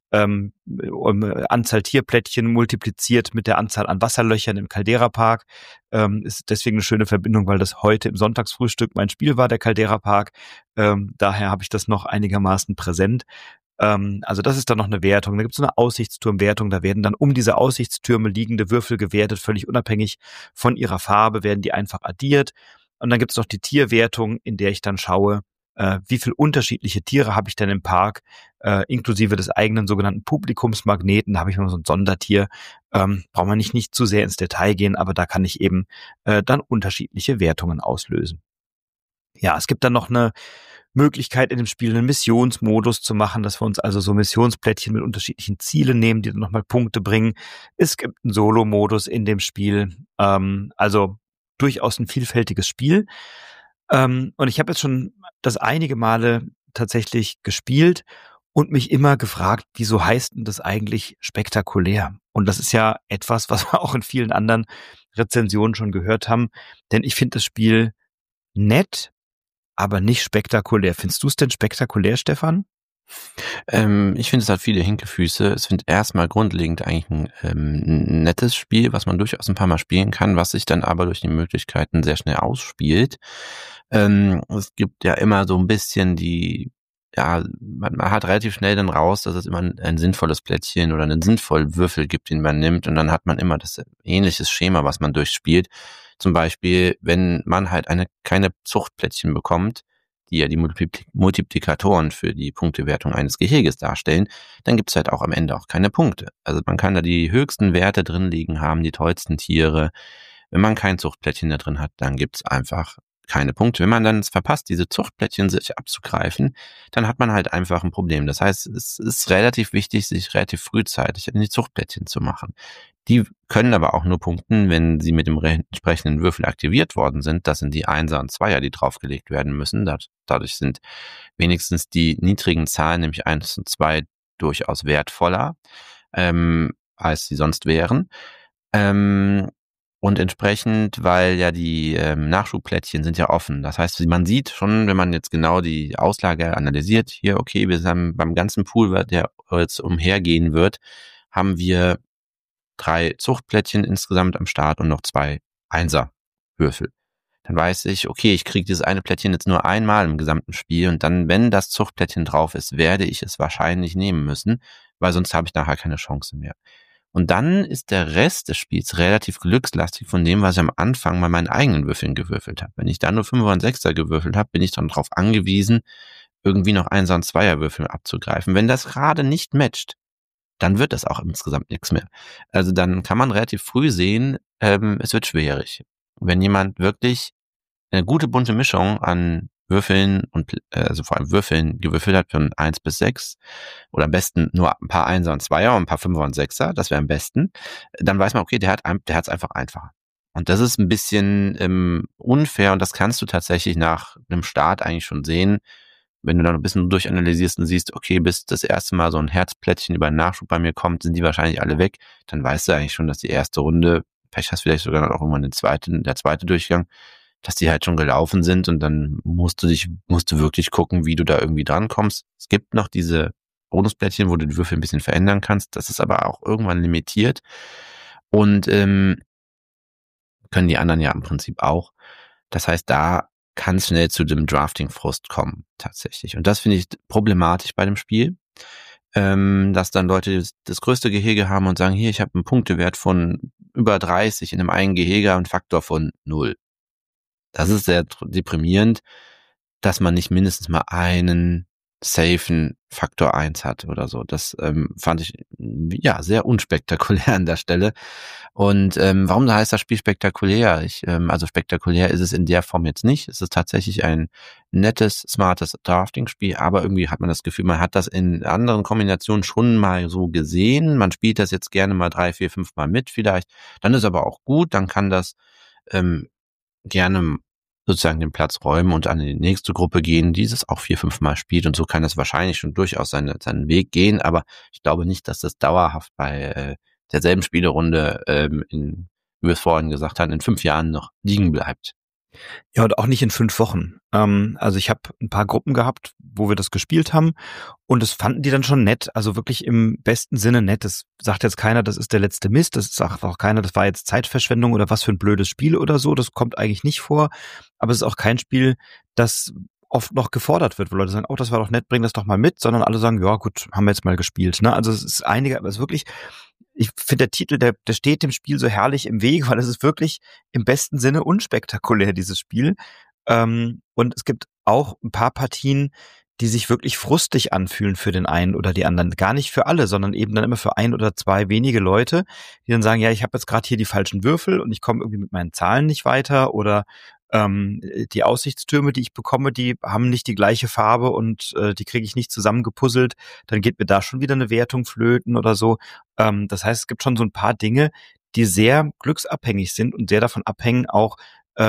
Anzahl Tierplättchen multipliziert mit der Anzahl an Wasserlöchern im Caldera Park. Ist deswegen eine schöne Verbindung, weil das heute im Sonntagsfrühstück mein Spiel war, der Caldera Park. Daher habe ich das noch einigermaßen präsent. Also das ist dann noch eine Wertung. Da gibt es so eine Aussichtsturmwertung. Da werden dann um diese Aussichtstürme liegende Würfel gewertet, völlig unabhängig von ihrer Farbe, werden die einfach addiert. Und dann gibt es noch die Tierwertung, in der ich dann schaue, wie viel unterschiedliche Tiere habe ich denn im Park, inklusive des eigenen sogenannten Publikumsmagneten. Da habe ich noch so ein Sondertier. Braucht man nicht zu sehr ins Detail gehen, aber da kann ich eben dann unterschiedliche Wertungen auslösen. Ja, es gibt dann noch eine Möglichkeit in dem Spiel einen Missionsmodus zu machen, dass wir uns also so Missionsplättchen mit unterschiedlichen Zielen nehmen, die dann nochmal Punkte bringen. Es gibt einen Solo-Modus in dem Spiel, also durchaus ein vielfältiges Spiel. Und ich habe jetzt schon das einige Male tatsächlich gespielt und mich immer gefragt, wieso heißt denn das eigentlich spektakulär? Und das ist ja etwas, was wir auch in vielen anderen Rezensionen schon gehört haben, denn ich finde das Spiel nett, aber nicht spektakulär. Findest du es denn spektakulär, Stefan? Ich finde, es hat viele Hinkefüße. Es finde erstmal grundlegend eigentlich ein nettes Spiel, was man durchaus ein paar Mal spielen kann, was sich dann aber durch die Möglichkeiten sehr schnell ausspielt. Es gibt ja immer so ein bisschen man hat relativ schnell dann raus, dass es immer ein sinnvolles Plättchen oder einen sinnvollen Würfel gibt, den man nimmt, und dann hat man immer das ähnliches Schema, was man durchspielt. Zum Beispiel, wenn man halt keine Zuchtplättchen bekommt, die ja die Multiplikatoren für die Punktewertung eines Geheges darstellen, dann gibt's halt auch am Ende auch keine Punkte. Also man kann da die höchsten Werte drin liegen haben, die tollsten Tiere. Wenn man kein Zuchtplättchen da drin hat, dann gibt's einfach keine Punkte. Wenn man dann es verpasst, diese Zuchtplättchen sich abzugreifen, dann hat man halt einfach ein Problem. Das heißt, es ist relativ wichtig, sich relativ frühzeitig an die Zuchtplättchen zu machen. Die können aber auch nur punkten, wenn sie mit dem entsprechenden Würfel aktiviert worden sind. Das sind die Einser und Zweier, die draufgelegt werden müssen. Dadurch sind wenigstens die niedrigen Zahlen, nämlich 1 und 2, durchaus wertvoller, als sie sonst wären. Und entsprechend, weil ja die Nachschubplättchen sind ja offen. Das heißt, man sieht schon, wenn man jetzt genau die Auslage analysiert, hier, okay, wir haben beim ganzen Pool, der jetzt umhergehen wird, haben wir 3 Zuchtplättchen insgesamt am Start und noch 2 Einserwürfel. Dann weiß ich, okay, ich kriege dieses eine Plättchen jetzt nur einmal im gesamten Spiel, und dann, wenn das Zuchtplättchen drauf ist, werde ich es wahrscheinlich nehmen müssen, weil sonst habe ich nachher keine Chance mehr. Und dann ist der Rest des Spiels relativ glückslastig von dem, was ich am Anfang bei meinen eigenen Würfeln gewürfelt habe. Wenn ich da nur 5er und 6er gewürfelt habe, bin ich dann darauf angewiesen, irgendwie noch 1er und 2er Würfel abzugreifen. Wenn das gerade nicht matcht, dann wird das auch insgesamt nichts mehr. Also dann kann man relativ früh sehen, es wird schwierig. Wenn jemand wirklich eine gute bunte Mischung an Würfeln und also vor allem Würfeln gewürfelt hat von 1 bis 6 oder am besten nur ein paar 1er und 2er und ein paar 5er und 6er, das wäre am besten, dann weiß man, okay, der hat's einfach einfacher. Und das ist ein bisschen unfair, und das kannst du tatsächlich nach einem Start eigentlich schon sehen, wenn du dann ein bisschen durchanalysierst und siehst, okay, bis das erste Mal so ein Herzplättchen über einen Nachschub bei mir kommt, sind die wahrscheinlich alle weg, dann weißt du eigentlich schon, dass die erste Runde, Pech hast vielleicht sogar noch irgendwann der zweite Durchgang, dass die halt schon gelaufen sind, und dann musst du wirklich gucken, wie du da irgendwie drankommst. Es gibt noch diese Bonusplättchen, wo du die Würfel ein bisschen verändern kannst, das ist aber auch irgendwann limitiert, und können die anderen ja im Prinzip auch. Das heißt, da kann es schnell zu dem Drafting-Frust kommen, tatsächlich. Und das finde ich problematisch bei dem Spiel, dass dann Leute das größte Gehege haben und sagen, hier, ich habe einen Punktewert von über 30 in einem einen Gehege und einen Faktor von 0. Das ist sehr deprimierend, dass man nicht mindestens mal einen safen Faktor 1 hat oder so. Das fand ich sehr unspektakulär an der Stelle. Und warum heißt das Spiel spektakulär? Also spektakulär ist es in der Form jetzt nicht. Es ist tatsächlich ein nettes, smartes Drafting-Spiel, aber irgendwie hat man das Gefühl, man hat das in anderen Kombinationen schon mal so gesehen. Man spielt das jetzt gerne mal 3, 4, 5 Mal mit vielleicht. Dann ist aber auch gut, dann kann das gerne sozusagen den Platz räumen und an die nächste Gruppe gehen, die es auch 4-5 Mal spielt. Und so kann es wahrscheinlich schon durchaus seinen Weg gehen. Aber ich glaube nicht, dass das dauerhaft bei derselben Spielerunde, wie wir es vorhin gesagt haben, in 5 Jahren noch liegen bleibt. Ja, und auch nicht in 5 Wochen. Also ich habe ein paar Gruppen gehabt, wo wir das gespielt haben und das fanden die dann schon nett, also wirklich im besten Sinne nett. Das sagt jetzt keiner, das ist der letzte Mist, das sagt auch keiner, das war jetzt Zeitverschwendung oder was für ein blödes Spiel oder so, das kommt eigentlich nicht vor. Aber es ist auch kein Spiel, das oft noch gefordert wird, wo Leute sagen, oh, das war doch nett, bring das doch mal mit, sondern alle sagen, ja gut, haben wir jetzt mal gespielt. Ne? Also es ist es ist wirklich, ich finde der Titel, der steht dem Spiel so herrlich im Weg, weil es ist wirklich im besten Sinne unspektakulär, dieses Spiel. Und es gibt auch ein paar Partien, die sich wirklich frustig anfühlen für den einen oder die anderen. Gar nicht für alle, sondern eben dann immer für 1 oder 2 wenige Leute, die dann sagen, ja, ich habe jetzt gerade hier die falschen Würfel und ich komme irgendwie mit meinen Zahlen nicht weiter oder die Aussichtstürme, die ich bekomme, die haben nicht die gleiche Farbe und die kriege ich nicht zusammengepuzzelt. Dann geht mir da schon wieder eine Wertung flöten oder so. Das heißt, es gibt schon so ein paar Dinge, die sehr glücksabhängig sind und sehr davon abhängen auch,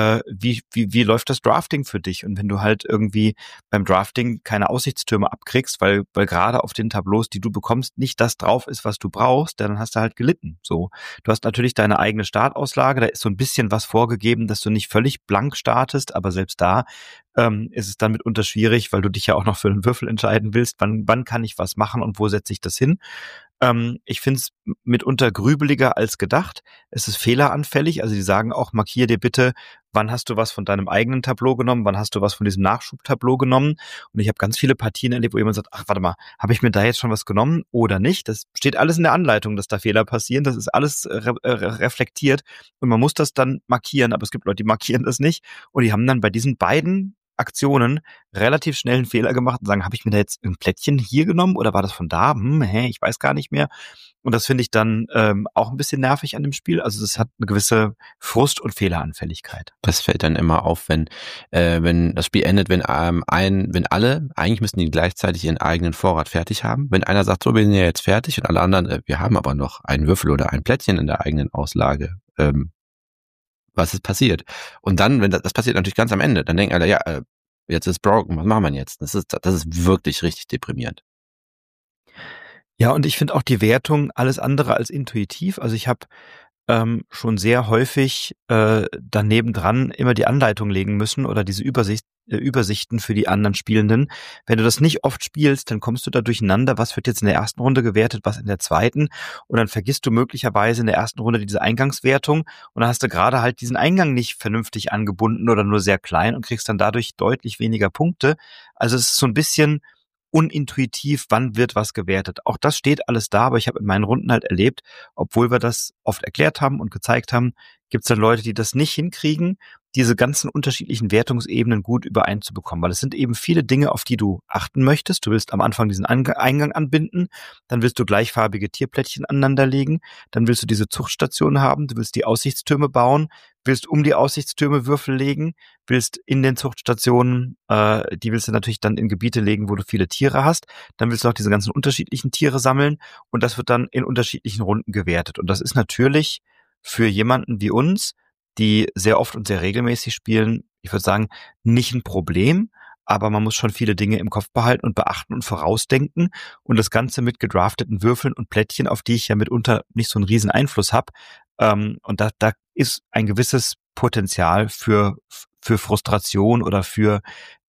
wie läuft das Drafting für dich? Und wenn du halt irgendwie beim Drafting keine Aussichtstürme abkriegst, weil gerade auf den Tableaus, die du bekommst, nicht das drauf ist, was du brauchst, dann hast du halt gelitten. So, du hast natürlich deine eigene Startauslage, da ist so ein bisschen was vorgegeben, dass du nicht völlig blank startest, aber selbst da ist es dann mitunter schwierig, weil du dich ja auch noch für einen Würfel entscheiden willst, wann kann ich was machen und wo setze ich das hin? Ich finde es mitunter grübeliger als gedacht. Es ist fehleranfällig, also die sagen auch, markier dir bitte, wann hast du was von deinem eigenen Tableau genommen, wann hast du was von diesem Nachschubtableau genommen. Und ich habe ganz viele Partien erlebt, wo jemand sagt, ach, warte mal, habe ich mir da jetzt schon was genommen oder nicht? Das steht alles in der Anleitung, dass da Fehler passieren. Das ist alles reflektiert und man muss das dann markieren, aber es gibt Leute, die markieren das nicht und die haben dann bei diesen beiden Aktionen relativ schnell einen Fehler gemacht und sagen, habe ich mir da jetzt ein Plättchen hier genommen oder war das von da? Ich weiß gar nicht mehr. Und das finde ich dann auch ein bisschen nervig an dem Spiel. Also es hat eine gewisse Frust- und Fehleranfälligkeit. Das fällt dann immer auf, wenn das Spiel endet, wenn alle, eigentlich müssten die gleichzeitig ihren eigenen Vorrat fertig haben. Wenn einer sagt, so, wir sind ja jetzt fertig und alle anderen, wir haben aber noch einen Würfel oder ein Plättchen in der eigenen Auslage. Was ist passiert? Und dann, wenn das passiert natürlich ganz am Ende, dann denken alle, ja, jetzt ist broken, was machen wir jetzt? Das ist wirklich richtig deprimierend. Ja, und ich finde auch die Wertung alles andere als intuitiv. Also ich habe schon sehr häufig daneben dran immer die Anleitung legen müssen oder diese Übersichten für die anderen Spielenden. Wenn du das nicht oft spielst, dann kommst du da durcheinander, was wird jetzt in der ersten Runde gewertet, was in der zweiten und dann vergisst du möglicherweise in der ersten Runde diese Eingangswertung und dann hast du gerade halt diesen Eingang nicht vernünftig angebunden oder nur sehr klein und kriegst dann dadurch deutlich weniger Punkte. Also es ist so ein bisschen unintuitiv, wann wird was gewertet. Auch das steht alles da, aber ich habe in meinen Runden halt erlebt, obwohl wir das oft erklärt haben und gezeigt haben, gibt es dann Leute, die das nicht hinkriegen, diese ganzen unterschiedlichen Wertungsebenen gut übereinzubekommen, weil es sind eben viele Dinge, auf die du achten möchtest. Du willst am Anfang diesen Eingang anbinden, dann willst du gleichfarbige Tierplättchen aneinanderlegen, dann willst du diese Zuchtstation haben, du willst die Aussichtstürme bauen, willst um die Aussichtstürme Würfel legen, willst in den Zuchtstationen, die willst du natürlich dann in Gebiete legen, wo du viele Tiere hast, dann willst du auch diese ganzen unterschiedlichen Tiere sammeln und das wird dann in unterschiedlichen Runden gewertet. Und das ist natürlich für jemanden wie uns, die sehr oft und sehr regelmäßig spielen, ich würde sagen, nicht ein Problem, aber man muss schon viele Dinge im Kopf behalten und beachten und vorausdenken und das Ganze mit gedrafteten Würfeln und Plättchen, auf die ich ja mitunter nicht so einen riesen Einfluss habe. Und da ist ein gewisses Potenzial für Frustration oder für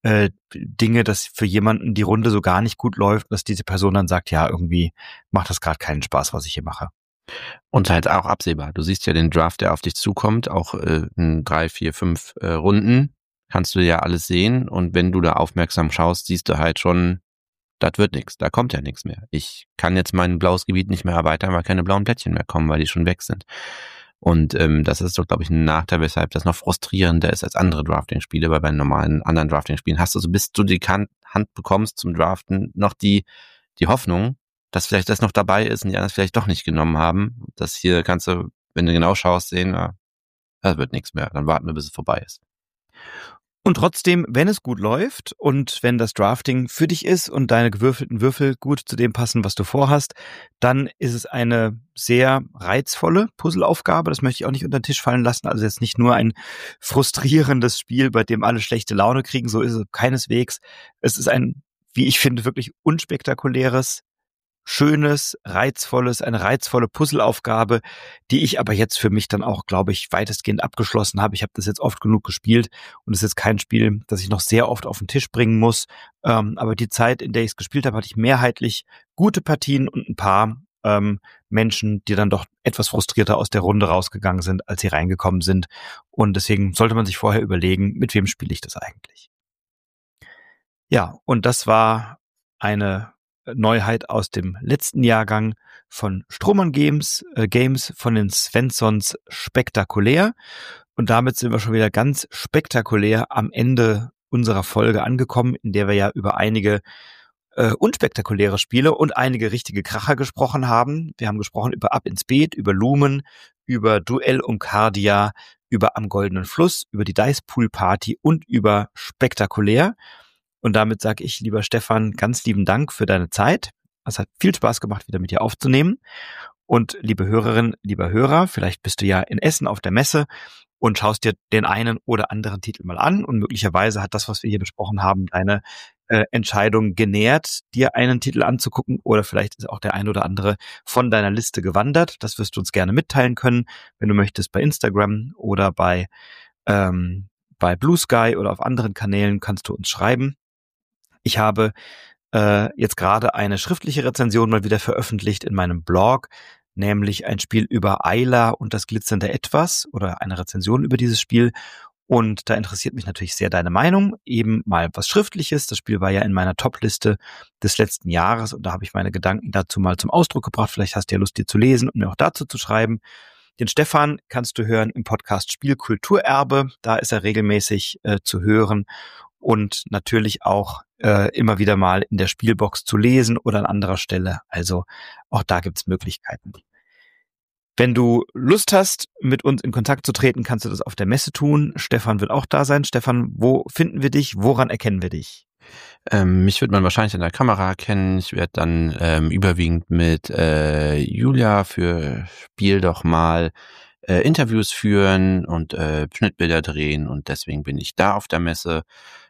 Dinge, dass für jemanden die Runde so gar nicht gut läuft, dass diese Person dann sagt, ja, irgendwie macht das gerade keinen Spaß, was ich hier mache. Und halt auch absehbar. Du siehst ja den Draft, der auf dich zukommt, auch in 3, 4, 5 Runden kannst du ja alles sehen und wenn du da aufmerksam schaust, siehst du halt schon, das wird nichts, da kommt ja nichts mehr. Ich kann jetzt mein blaues Gebiet nicht mehr erweitern, weil keine blauen Plättchen mehr kommen, weil die schon weg sind. Und das ist doch, glaube ich, ein Nachteil, weshalb das noch frustrierender ist als andere Drafting-Spiele, weil bei normalen anderen Drafting-Spielen hast du so, bis du die Hand bekommst zum Draften, noch die Hoffnung, dass vielleicht das noch dabei ist und die anderen vielleicht doch nicht genommen haben. Das hier kannst du, wenn du genau schaust, sehen, das wird nichts mehr. Dann warten wir, bis es vorbei ist. Und trotzdem, wenn es gut läuft und wenn das Drafting für dich ist und deine gewürfelten Würfel gut zu dem passen, was du vorhast, dann ist es eine sehr reizvolle Puzzleaufgabe. Das möchte ich auch nicht unter den Tisch fallen lassen. Also jetzt nicht nur ein frustrierendes Spiel, bei dem alle schlechte Laune kriegen. So ist es keineswegs. Es ist ein, wie ich finde, wirklich unspektakuläres, schönes, eine reizvolle Puzzleaufgabe, die ich aber jetzt für mich dann auch, glaube ich, weitestgehend abgeschlossen habe. Ich habe das jetzt oft genug gespielt und es ist jetzt kein Spiel, das ich noch sehr oft auf den Tisch bringen muss. Aber die Zeit, in der ich es gespielt habe, hatte ich mehrheitlich gute Partien und ein paar Menschen, die dann doch etwas frustrierter aus der Runde rausgegangen sind, als sie reingekommen sind. Und deswegen sollte man sich vorher überlegen, mit wem spiele ich das eigentlich. Ja, und das war eine Neuheit aus dem letzten Jahrgang von Strohmann Games von den Svenssons Spektakulär. Und damit sind wir schon wieder ganz spektakulär am Ende unserer Folge angekommen, in der wir ja über einige unspektakuläre Spiele und einige richtige Kracher gesprochen haben. Wir haben gesprochen über Ab ins Beet, über Lumen, über Duell um Cardia, über Am Goldenen Fluss, über die Dice Pool Party und über Spektakulär. Und damit sage ich, lieber Stefan, ganz lieben Dank für deine Zeit. Es hat viel Spaß gemacht, wieder mit dir aufzunehmen. Und liebe Hörerinnen, lieber Hörer, vielleicht bist du ja in Essen auf der Messe und schaust dir den einen oder anderen Titel mal an. Und möglicherweise hat das, was wir hier besprochen haben, deine Entscheidung genährt, dir einen Titel anzugucken. Oder vielleicht ist auch der ein oder andere von deiner Liste gewandert. Das wirst du uns gerne mitteilen können, wenn du möchtest, bei Instagram oder bei Blue Sky oder auf anderen Kanälen kannst du uns schreiben. Ich habe jetzt gerade eine schriftliche Rezension mal wieder veröffentlicht in meinem Blog, nämlich ein Spiel über Ayla und das glitzernde Etwas oder eine Rezension über dieses Spiel. Und da interessiert mich natürlich sehr deine Meinung. Eben mal was Schriftliches. Das Spiel war ja in meiner Top-Liste des letzten Jahres und da habe ich meine Gedanken dazu mal zum Ausdruck gebracht. Vielleicht hast du ja Lust, dir zu lesen und mir auch dazu zu schreiben. Den Stefan kannst du hören im Podcast Spielkulturerbe. Da ist er regelmäßig zu hören und natürlich auch immer wieder mal in der Spielbox zu lesen oder an anderer Stelle. Also auch da gibt's Möglichkeiten. Wenn du Lust hast, mit uns in Kontakt zu treten, kannst du das auf der Messe tun. Stefan wird auch da sein. Stefan, wo finden wir dich? Woran erkennen wir dich? Mich wird man wahrscheinlich in der Kamera erkennen. Ich werde dann überwiegend mit Julia für Spiel doch mal Interviews führen und Schnittbilder drehen und deswegen bin ich da auf der Messe.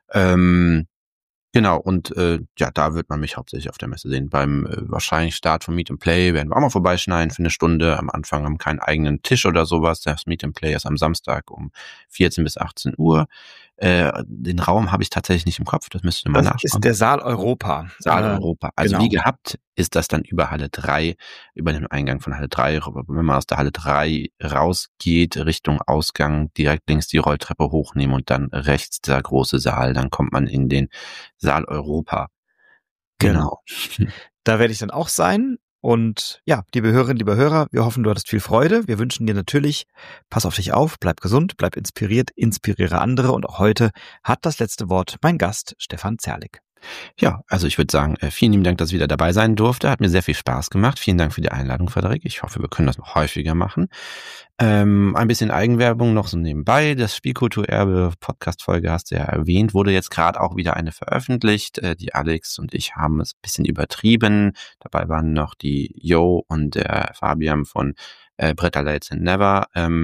Genau, und ja, da wird man mich hauptsächlich auf der Messe sehen. Beim wahrscheinlich Start von Meet and Play werden wir auch mal vorbeischneiden für eine Stunde. Am Anfang haben wir keinen eigenen Tisch oder sowas. Das Meet and Play ist am Samstag um 14 bis 18 Uhr. Den Raum habe ich tatsächlich nicht im Kopf, das müsst ihr mal nachschauen. Das ist der Saal Europa. Saal Europa. Also genau. Wie gehabt ist das dann über Halle 3, über den Eingang von Halle 3. Wenn man aus der Halle 3 rausgeht, Richtung Ausgang, direkt links die Rolltreppe hochnehmen und dann rechts der große Saal, dann kommt man in den Saal Europa. Genau. Da werde ich dann auch sein. Und ja, liebe Hörerinnen, lieber Hörer, wir hoffen, du hattest viel Freude. Wir wünschen dir natürlich, pass auf dich auf, bleib gesund, bleib inspiriert, inspiriere andere. Und auch heute hat das letzte Wort mein Gast, Stefan Zerlik. Ja, also ich würde sagen, vielen lieben Dank, dass ich wieder dabei sein durfte. Hat mir sehr viel Spaß gemacht. Vielen Dank für die Einladung, Frederik. Ich hoffe, wir können das noch häufiger machen. Ein bisschen Eigenwerbung noch so nebenbei. Das Spielkulturerbe Podcast-Folge hast du ja erwähnt, wurde jetzt gerade auch wieder eine veröffentlicht. Die Alex und ich haben es ein bisschen übertrieben. Dabei waren noch die Jo und der Fabian von Britta Lights and Never.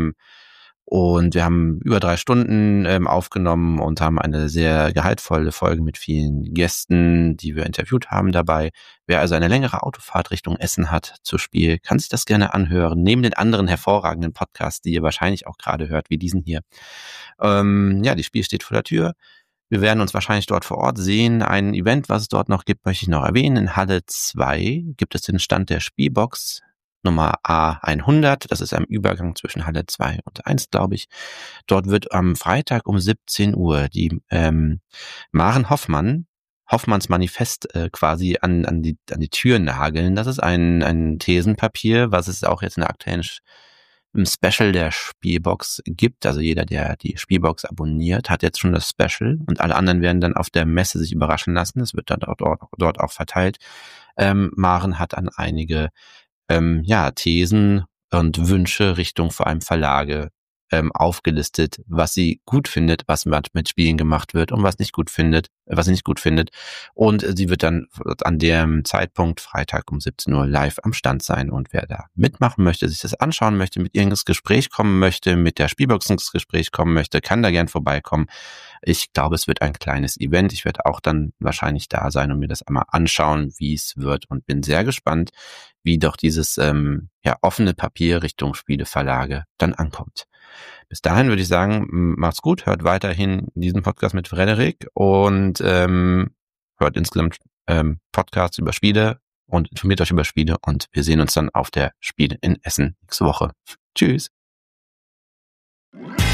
Und wir haben über 3 Stunden aufgenommen und haben eine sehr gehaltvolle Folge mit vielen Gästen, die wir interviewt haben dabei. Wer also eine längere Autofahrt Richtung Essen hat zu Spiel, kann sich das gerne anhören, neben den anderen hervorragenden Podcasts, die ihr wahrscheinlich auch gerade hört, wie diesen hier. Ja, die Spiel steht vor der Tür. Wir werden uns wahrscheinlich dort vor Ort sehen. Ein Event, was es dort noch gibt, möchte ich noch erwähnen. In Halle 2 gibt es den Stand der Spielbox Nummer A100, das ist am Übergang zwischen Halle 2 und 1, glaube ich. Dort wird am Freitag um 17 Uhr die Maren Hoffmanns Manifest quasi an die Tür nageln. Das ist ein Thesenpapier, was es auch jetzt in der aktuellen im Special der Spielbox gibt. Also jeder, der die Spielbox abonniert, hat jetzt schon das Special und alle anderen werden dann auf der Messe sich überraschen lassen. Das wird dann dort auch verteilt. Maren hat an einige Thesen und Wünsche Richtung vor allem Verlage aufgelistet, was sie gut findet, was mit Spielen gemacht wird und was sie nicht gut findet. Und sie wird dann an dem Zeitpunkt, Freitag um 17 Uhr, live am Stand sein. Und wer da mitmachen möchte, sich das anschauen möchte, mit ihr ins Gespräch kommen möchte, mit der Spielbox ins Gespräch kommen möchte, kann da gern vorbeikommen. Ich glaube, es wird ein kleines Event. Ich werde auch dann wahrscheinlich da sein und mir das einmal anschauen, wie es wird, und bin sehr gespannt, wie doch dieses offene Papier Richtung Spieleverlage dann ankommt. Bis dahin würde ich sagen, macht's gut, hört weiterhin diesen Podcast mit Frederik und hört insgesamt Podcasts über Spiele und informiert euch über Spiele, und wir sehen uns dann auf der Spiele in Essen nächste Woche. Tschüss.